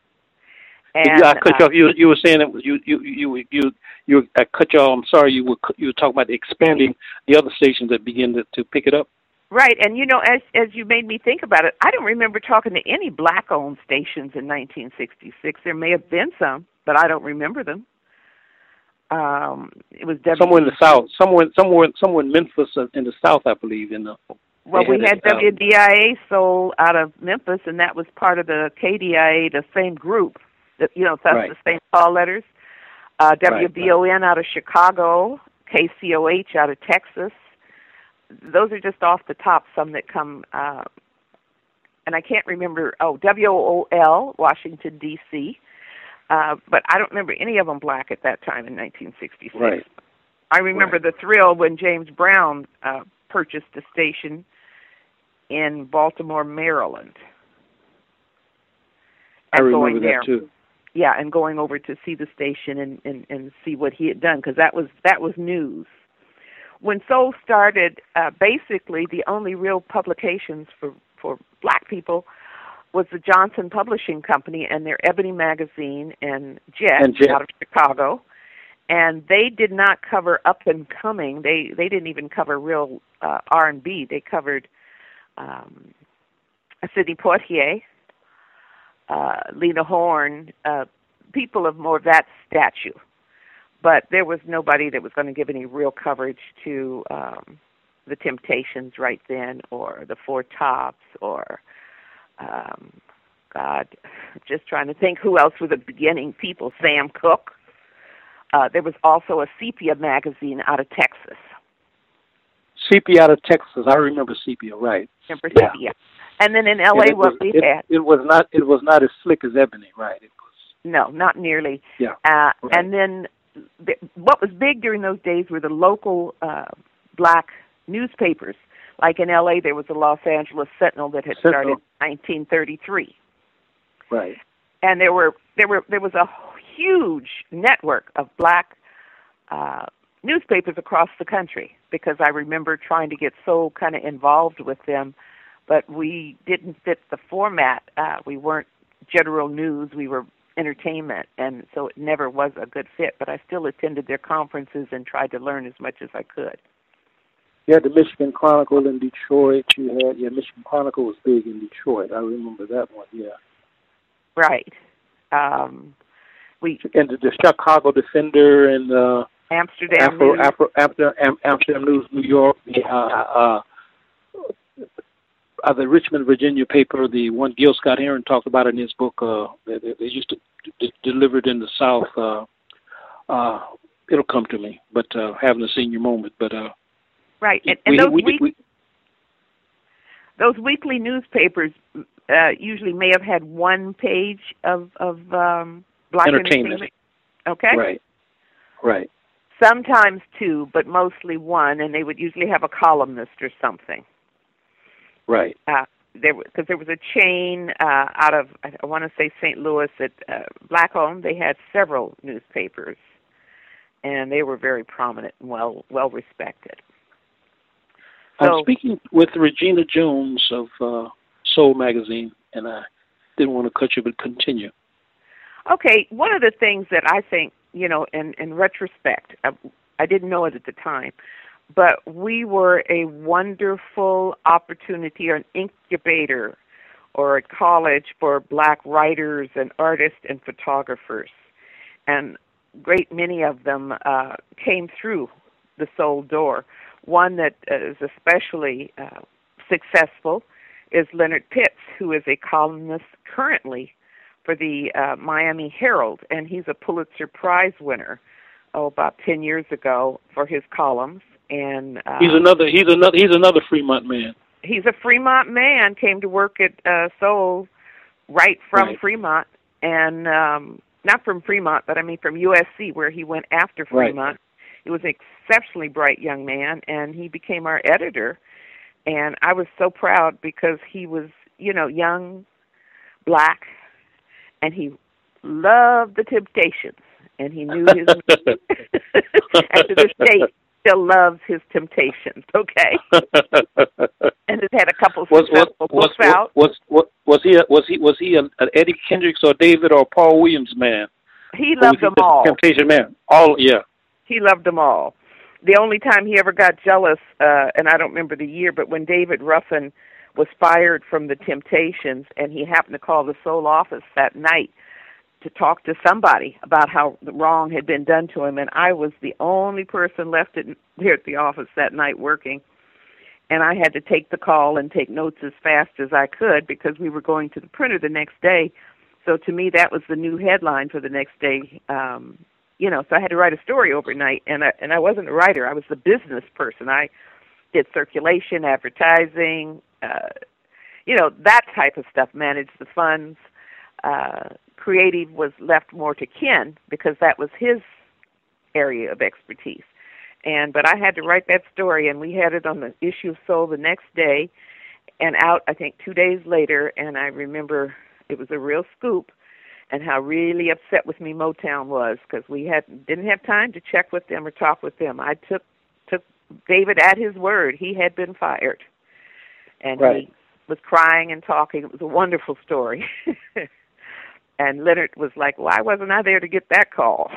And,
I cut you
uh,
off. You you were saying that you you you you you I cut you off. I'm sorry. You were you were talking about expanding the other stations that begin to, to pick it up.
Right, and you know, as as you made me think about it, I don't remember talking to any black-owned stations in nineteen sixty-six. There may have been some, but I don't remember them. Um, it was W-
somewhere in the South, somewhere somewhere somewhere in Memphis, uh, in the South, I believe. In the
well, we had
it, um,
W D I A Soul out of Memphis, and that was part of the K D I A, the same group. That you know, that's
Right.
the same call letters. Uh,
Right,
W B O N out of Chicago, K C O H out of Texas. Those are just off the top, some that come, uh, and I can't remember, oh, W O L, Washington, D C, uh, but I don't remember any of them black at that time in nineteen sixty-six.
Right.
I remember
Right.
the thrill when James Brown uh, purchased a station in Baltimore, Maryland.
I
And
remember
going
that
there.
too.
Yeah, and going over to see the station and, and, and see what he had done, because that was that was news. When Soul started, uh, basically the only real publications for, for black people was the Johnson Publishing Company and their Ebony Magazine and Jet,
And Jet.
out of Chicago. And they did not cover up and coming. They they didn't even cover real uh, R and B. They covered um, Sidney Poitier, uh, Lena Horne, uh, people of more of that stature. But there was nobody that was going to give any real coverage to um, the Temptations right then, or the Four Tops, or, um, God, just trying to think who else were the beginning people, Sam Cooke. Uh, there was also a Sepia magazine out of Texas.
Sepia out of Texas. I remember Sepia, right?
Remember
Yeah.
Sepia. And then in L A,
And it
what
was,
we
it,
had...
It was not. It was not as slick as Ebony, right? It was.
No, not nearly.
Yeah.
Uh,
right.
And then th- what was big during those days were the local uh, black newspapers. Like in L A, there was the Los Angeles Sentinel that had
Sentinel.
started in nineteen thirty-three.
Right.
And there were there were there was a huge network of black uh, newspapers across the country, because I remember trying to get so kind of involved with them, but we didn't fit the format. Uh, we weren't general news. We were entertainment, and so it never was a good fit. But I still attended their conferences and tried to learn as much as I could.
You had the Michigan Chronicle in Detroit. You had yeah, Michigan Chronicle was big in Detroit. I remember that one. Yeah.
Right. Um, we
and the, the Chicago Defender and uh,
Amsterdam
Afro,
News.
Afro, Amsterdam, Amsterdam News, New York. The, uh, uh, uh, the Richmond, Virginia paper, the one Gil Scott Heron talked about in his book. Uh, they, they used to d- deliver it in the South. Uh, uh, it'll come to me, but uh, having a senior moment. But uh,
right, and, and
we,
those
we,
week,
we,
those weekly newspapers uh, usually may have had one page of of um, black
entertainment.
entertainment. Okay,
Right, right.
Sometimes two, but mostly one, and they would usually have a columnist or something.
Right.
Uh, there, because there was a chain uh, out of I want to say Saint Louis at uh, black-owned. They had several newspapers, and they were very prominent and well well respected. So,
I'm speaking with Regina Jones of uh, Soul Magazine, and I didn't want to cut you, but continue.
Okay, one of the things that I think, you know, in, in retrospect, I, I didn't know it at the time, but we were a wonderful opportunity or an incubator or a college for black writers and artists and photographers. And great many of them uh, came through the Soul door. One that is especially uh, successful is Leonard Pitts, who is a columnist currently for the uh, Miami Herald, and he's a Pulitzer Prize winner. Oh, about ten years ago for his columns, and uh,
he's another. He's another. He's another Fremont man.
He's a Fremont man. Came to work at uh, Soul right from
Right.
Fremont, and um, not from Fremont, but I mean from U S C, where he went after Fremont.
Right.
He was an exceptionally bright young man, and he became our editor. And I was so proud because he was, you know, young, black, and he loved the Temptations, and he knew his and to this day still loves his Temptations. Okay, and has had a couple
Was
successful
was
books
was,
out.
was was was he a, was he was he an, an Eddie Kendricks or David or Paul Williams man?
He
Or
loved
was he
them
just a
all.
Temptation man. All yeah.
He loved them all. The only time he ever got jealous, uh, and I don't remember the year, but when David Ruffin was fired from the Temptations, and he happened to call the Soul office that night to talk to somebody about how the wrong had been done to him, and I was the only person left at, there at the office that night working, and I had to take the call and take notes as fast as I could because we were going to the printer the next day. So to me, that was the new headline for the next day. Um, you know, so I had to write a story overnight, and I, and I wasn't a writer. I was the business person. I did circulation, advertising, uh, you know, that type of stuff, managed the funds. Uh, creative was left more to Ken because that was his area of expertise. And but I had to write that story, and we had it on the issue of Soul the next day and out, I think, two days later, and I remember it was a real scoop and how really upset with me Motown was because we had didn't have time to check with them or talk with them. I took took David at his word. He had been fired. And
Right.
he was crying and talking. It was a wonderful story. And Leonard was like, why wasn't I there to get that call?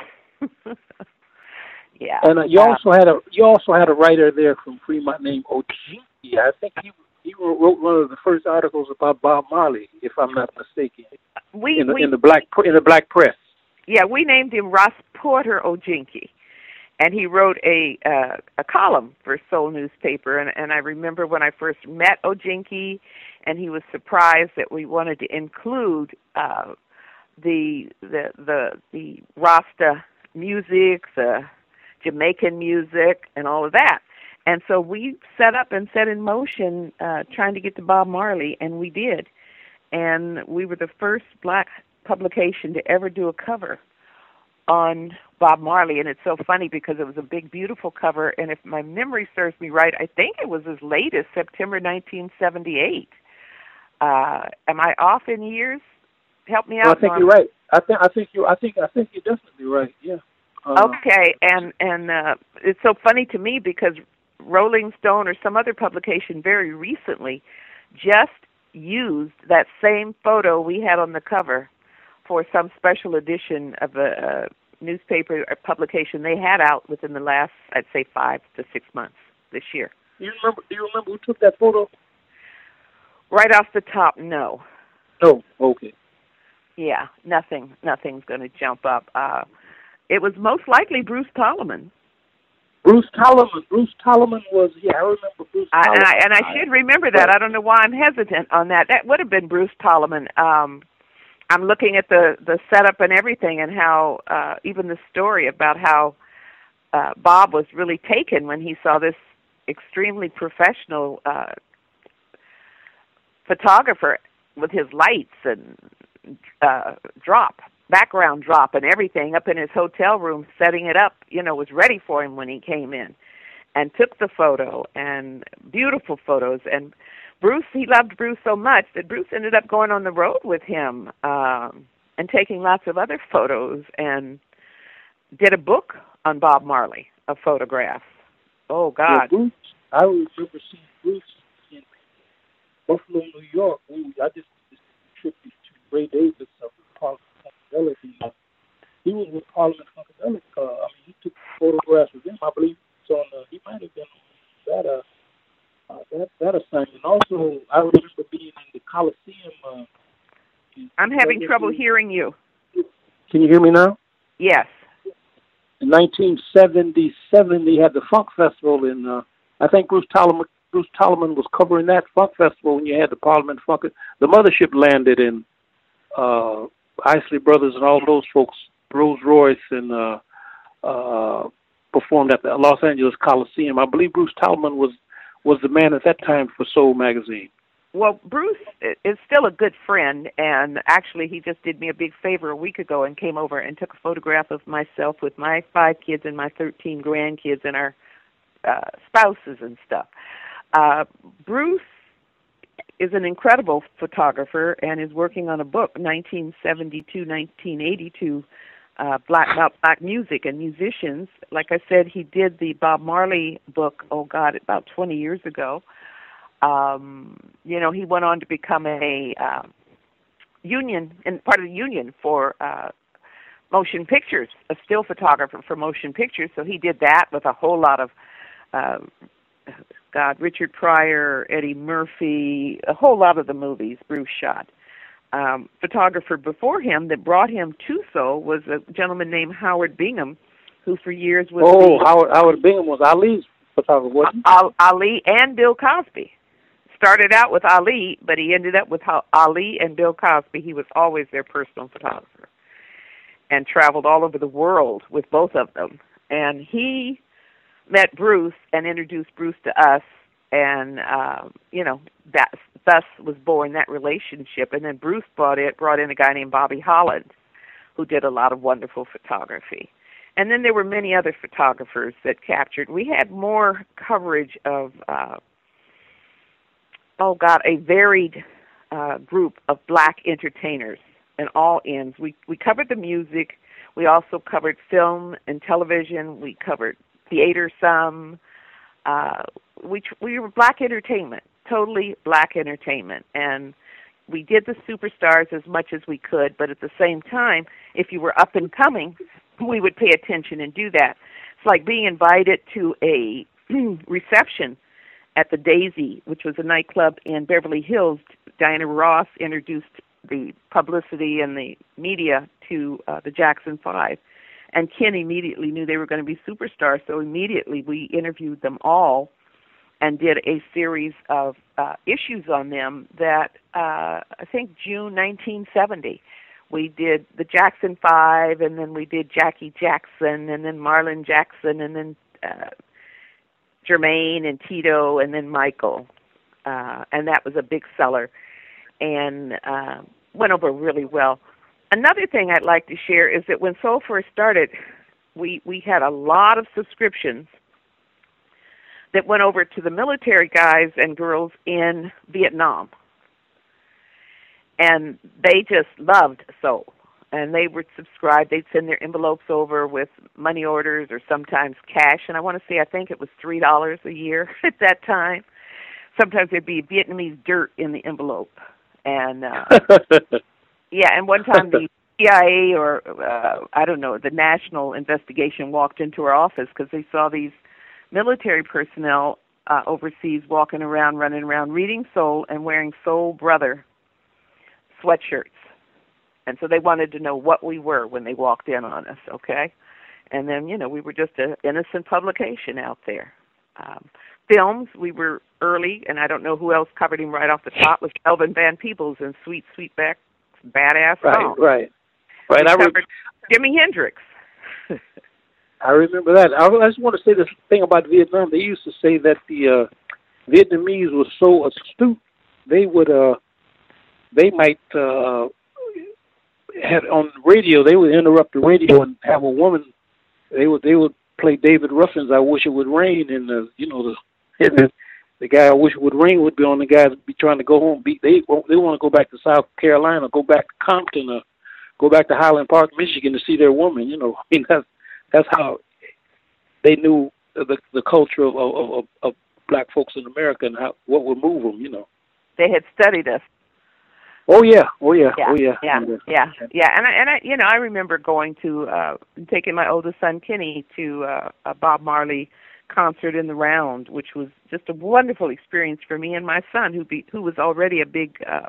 Yeah.
And uh, you
Uh,
also had a you also had a writer there from Fremont named Ojinki. I think he he wrote one of the first articles about Bob Marley, if I'm not mistaken,
we,
in the
we,
in the black in the black press.
Yeah, we named him Ross Porter Ojinki, and he wrote a uh, a column for Soul newspaper. And, and I remember when I first met Ojinki, and he was surprised that we wanted to include uh, the the the the Rasta music, the Jamaican music, and all of that. And so we set up and set in motion uh, trying to get to Bob Marley, and we did. And we were the first black publication to ever do a cover on Bob Marley. And it's so funny because it was a big, beautiful cover. And if my memory serves me right, I think it was as late as September nineteen seventy-eight. Uh, am I off in years? Help me out.
No, I think
Norm.
you're right. I think I think you I think I think you're definitely right. Yeah. Uh,
Okay, and and uh, it's so funny to me because Rolling Stone or some other publication very recently just used that same photo we had on the cover for some special edition of a, a newspaper or publication they had out within the last, I'd say, five to six months this year.
Do you remember? Do you remember who took that photo?
Right off the top, no.
No. Okay.
Yeah, nothing, nothing's going to jump up. Uh, it was most likely Bruce Tolman.
Bruce Tolman. Bruce Tolman was, yeah, I remember Bruce
I,
Tolman.
and, I, and I should remember that. I don't know why I'm hesitant on that. That would have been Bruce Tolman. Um, I'm looking at the, the setup and everything, and how uh, even the story about how uh, Bob was really taken when he saw this extremely professional uh, photographer with his lights and uh, drop. background drop and everything up in his hotel room, setting it up, you know, was ready for him when he came in and took the photo, and beautiful photos. And Bruce, he loved Bruce so much that Bruce ended up going on the road with him um, and taking lots of other photos, and did a book on Bob Marley of photographs. Oh, God.
Yeah, Bruce, I remember seeing Bruce in Buffalo, New York. We, I just did a trip to Ray Davis of Parliament Funkadelic. Uh, he was with Parliament Funkadelic. Uh, I mean, he took photographs with him. I believe so. On the, he might have been on that, uh, uh, that, that assignment. Also, I remember being in the Coliseum. Uh,
I'm having trouble hearing you.
Can you hear me now?
Yes.
In nineteen seventy-seven, they had the Funk Festival in, uh, I think Bruce Tolman, Bruce Tolman was covering that Funk Festival when you had the Parliament Funk. The mothership landed in uh, Isley Brothers and all those folks, Rolls Royce, and uh, uh, performed at the Los Angeles Coliseum. I believe Bruce Tolman was, was the man at that time for Soul Magazine.
Well, Bruce is still a good friend, and actually he just did me a big favor a week ago and came over and took a photograph of myself with my five kids and my thirteen grandkids and our uh, spouses and stuff. Uh, Bruce is an incredible photographer and is working on a book, nineteen seventy-two to nineteen eighty-two, uh, black, about black music and musicians. Like I said, he did the Bob Marley book, oh God, about twenty years ago. Um, you know, he went on to become a uh, union, and part of the union for uh, motion pictures, a still photographer for motion pictures. So he did that with a whole lot of, uh, God, Richard Pryor, Eddie Murphy, a whole lot of the movies Bruce shot. Um, photographer before him that brought him to Soul was a gentleman named Howard Bingham, who for years was
oh
the,
Howard Howard Bingham was Ali's photographer, wasn't he?
Ali and Bill Cosby. Started out with Ali, but he ended up with Ali and Bill Cosby. He was always their personal photographer and traveled all over the world with both of them. And he met Bruce and introduced Bruce to us, and, uh, you know, that, thus was born that relationship. And then Bruce brought, it, brought in a guy named Bobby Holland, who did a lot of wonderful photography. And then there were many other photographers that captured. We had more coverage of... Uh, oh, God, a varied uh, group of black entertainers in all ends. We we covered the music. We also covered film and television. We covered theater some. Uh, we, we were black entertainment, totally black entertainment. And we did the superstars as much as we could, but at the same time, if you were up and coming, we would pay attention and do that. It's like being invited to a reception at the Daisy, which was a nightclub in Beverly Hills. Diana Ross introduced the publicity and the media to uh, the Jackson Five. And Ken immediately knew they were going to be superstars, so immediately we interviewed them all and did a series of uh, issues on them that, uh, I think June nineteen seventy, we did the Jackson Five, and then we did Jackie Jackson, and then Marlon Jackson, and then... Uh, Jermaine and Tito, and then Michael, uh, and that was a big seller, and uh, went over really well. Another thing I'd like to share is that when Soul first started, we, we had a lot of subscriptions that went over to the military guys and girls in Vietnam, and they just loved Soul. And they would subscribe. They'd send their envelopes over with money orders or sometimes cash. And I want to say, I think it was three dollars a year at that time. Sometimes there'd be Vietnamese dirt in the envelope. And, uh, yeah, and one time the C I A or, uh, I don't know, the National Investigation walked into our office because they saw these military personnel uh, overseas walking around, running around, reading Soul and wearing Soul Brother sweatshirts. And so they wanted to know what we were when they walked in on us, okay? And then, you know, we were just an innocent publication out there. Um, films, we were early, and I don't know who else covered him right off the top, was Elvin Van Peebles and Sweet Sweetback's Badass
Right,
Song.
right. Right,
We
I re-
covered Jimi Hendrix.
I remember that. I, I just want to say this thing about Vietnam. They used to say that the uh, Vietnamese were so astute, they would, uh, they might, uh, had on radio, they would interrupt the radio and have a woman, they would, they would play David Ruffin's I Wish It Would Rain, and the, you know, the, the, the guy I Wish It Would Rain would be on the guys be trying to go home. Be, they, they want to go back to South Carolina, go back to Compton, or go back to Highland Park, Michigan to see their woman, you know. I mean, that's, that's how they knew the the culture of, of, of, of black folks in America and how what would move them, you know.
They had studied us.
Oh yeah, oh yeah,
Yeah,
oh yeah,
yeah, yeah, yeah. And I, and I, you know, I remember going to uh, taking my oldest son Kenny to uh, a Bob Marley concert in the Round, which was just a wonderful experience for me and my son, who be who was already a big uh,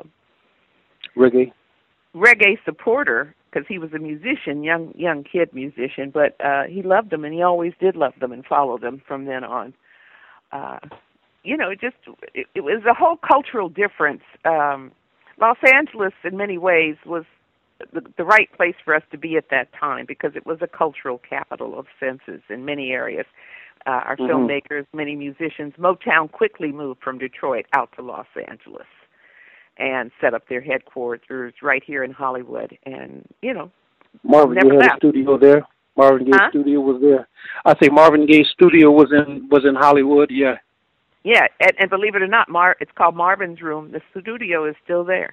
reggae
reggae supporter because he was a musician, young young kid musician, but uh, he loved them and he always did love them and followed them from then on. Uh, you know, it just it, it was a whole cultural difference. Um, Los Angeles, in many ways, was the, the right place for us to be at that time because it was a cultural capital of senses in many areas. Uh, our
Mhm.
filmmakers, many musicians, Motown quickly moved from Detroit out to Los Angeles and set up their headquarters right here in Hollywood. And, you know,
Marvin
never
Gaye had a
left.
studio there. Marvin Gaye's
Huh?
studio was there. I say Marvin Gaye's studio was in was in Hollywood. Yeah.
Yeah, and, and believe it or not, Mar- it's called Marvin's Room. The studio is still there.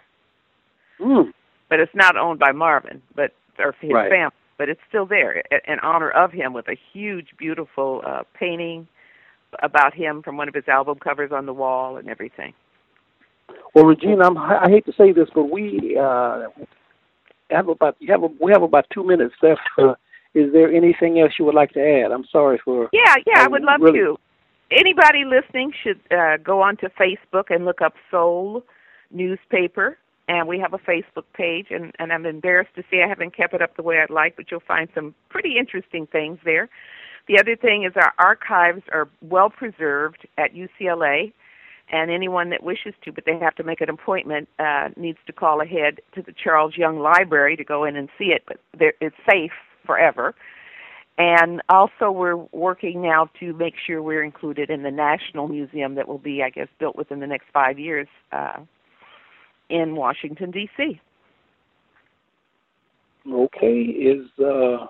Mm.
But it's not owned by Marvin, but or his
Right.
family. But it's still there i- in honor of him with a huge, beautiful uh, painting about him from one of his album covers on the wall and everything.
Well, Regina, I'm, I hate to say this, but we uh, have about you have a, we have about two minutes left. Uh, is there anything else you would like to add? I'm sorry for.
Yeah, yeah, I
um,
would love
really-
to. Anybody listening should uh, go onto Facebook and look up Soul Newspaper, and we have a Facebook page, and, and I'm embarrassed to say I haven't kept it up the way I'd like, but you'll find some pretty interesting things there. The other thing is our archives are well preserved at U C L A, and anyone that wishes to, but they have to make an appointment, uh, needs to call ahead to the Charles Young Library to go in and see it, but there, it's safe forever. And also we're working now to make sure we're included in the National Museum that will be, I guess, built within the next five years uh, in Washington, D C
Okay, is uh,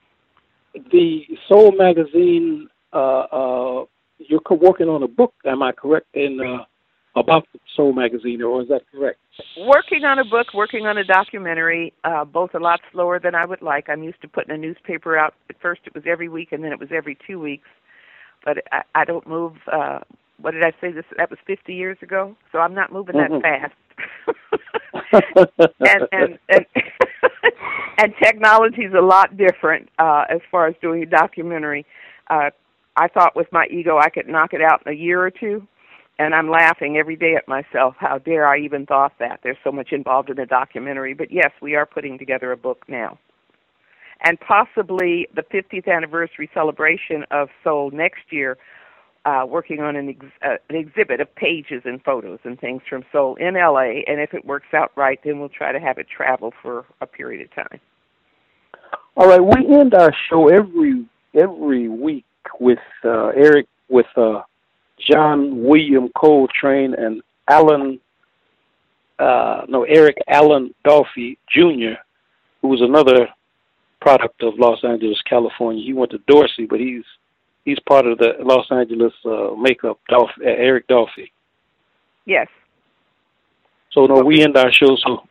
the Soul magazine? Uh, uh, you're co- working on a book, am I correct? In uh, about the Soul magazine, or is that correct?
Working on a book, working on a documentary, uh, both a lot slower than I would like. I'm used to putting a newspaper out. At first it was every week, and then it was every two weeks. But I, I don't move, uh, what did I say? This That was fifty years ago, so I'm not moving
Mhm.
that fast. and and, and, and technology is a lot different uh, as far as doing a documentary. Uh, I thought with my ego I could knock it out in a year or two, and I'm laughing every day at myself. How dare I even thought that? There's so much involved in a documentary. But yes, we are putting together a book now. And possibly the fiftieth anniversary celebration of Soul next year, uh, working on an, ex- uh, an exhibit of pages and photos and things from Soul in L A, and if it works out right, then we'll try to have it travel for a period of time.
All right, we end our show every every week with uh, Eric, with uh, John William Coltrane and Alan, uh, no, Eric Allen Dolphy Junior, who was another product of Los Angeles, California. He went to Dorsey, but he's he's part of the Los Angeles uh, makeup, Dolphy, uh, Eric Dolphy.
Yes.
So, no, we end our show. So,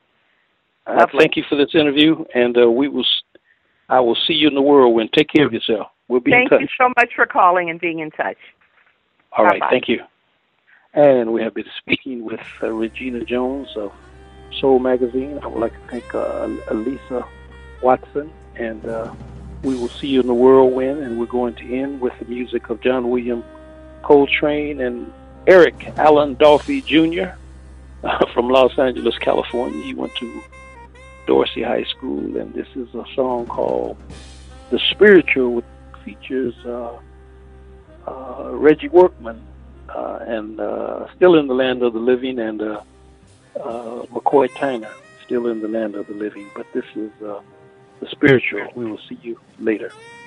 I
Lovely.
thank you for this interview, and uh, we will. s- I will see you in the whirlwind. Take care of yourself. We'll be
Thank
in touch.
you so much for calling and being in touch.
All right,
Bye-bye.
thank you. And we have been speaking with uh, Regina Jones of Soul Magazine. I would like to thank uh, Elisa Watson, and uh, we will see you in the whirlwind, and we're going to end with the music of John William Coltrane and Eric Allen Dolphy Junior uh, from Los Angeles, California. He went to Dorsey High School, and this is a song called The Spiritual, which features uh, uh, Reggie Workman, uh, and uh, Still in the Land of the Living, and uh, uh, McCoy Tyner, Still in the Land of the Living. But this is uh, The Spiritual. We will see you later.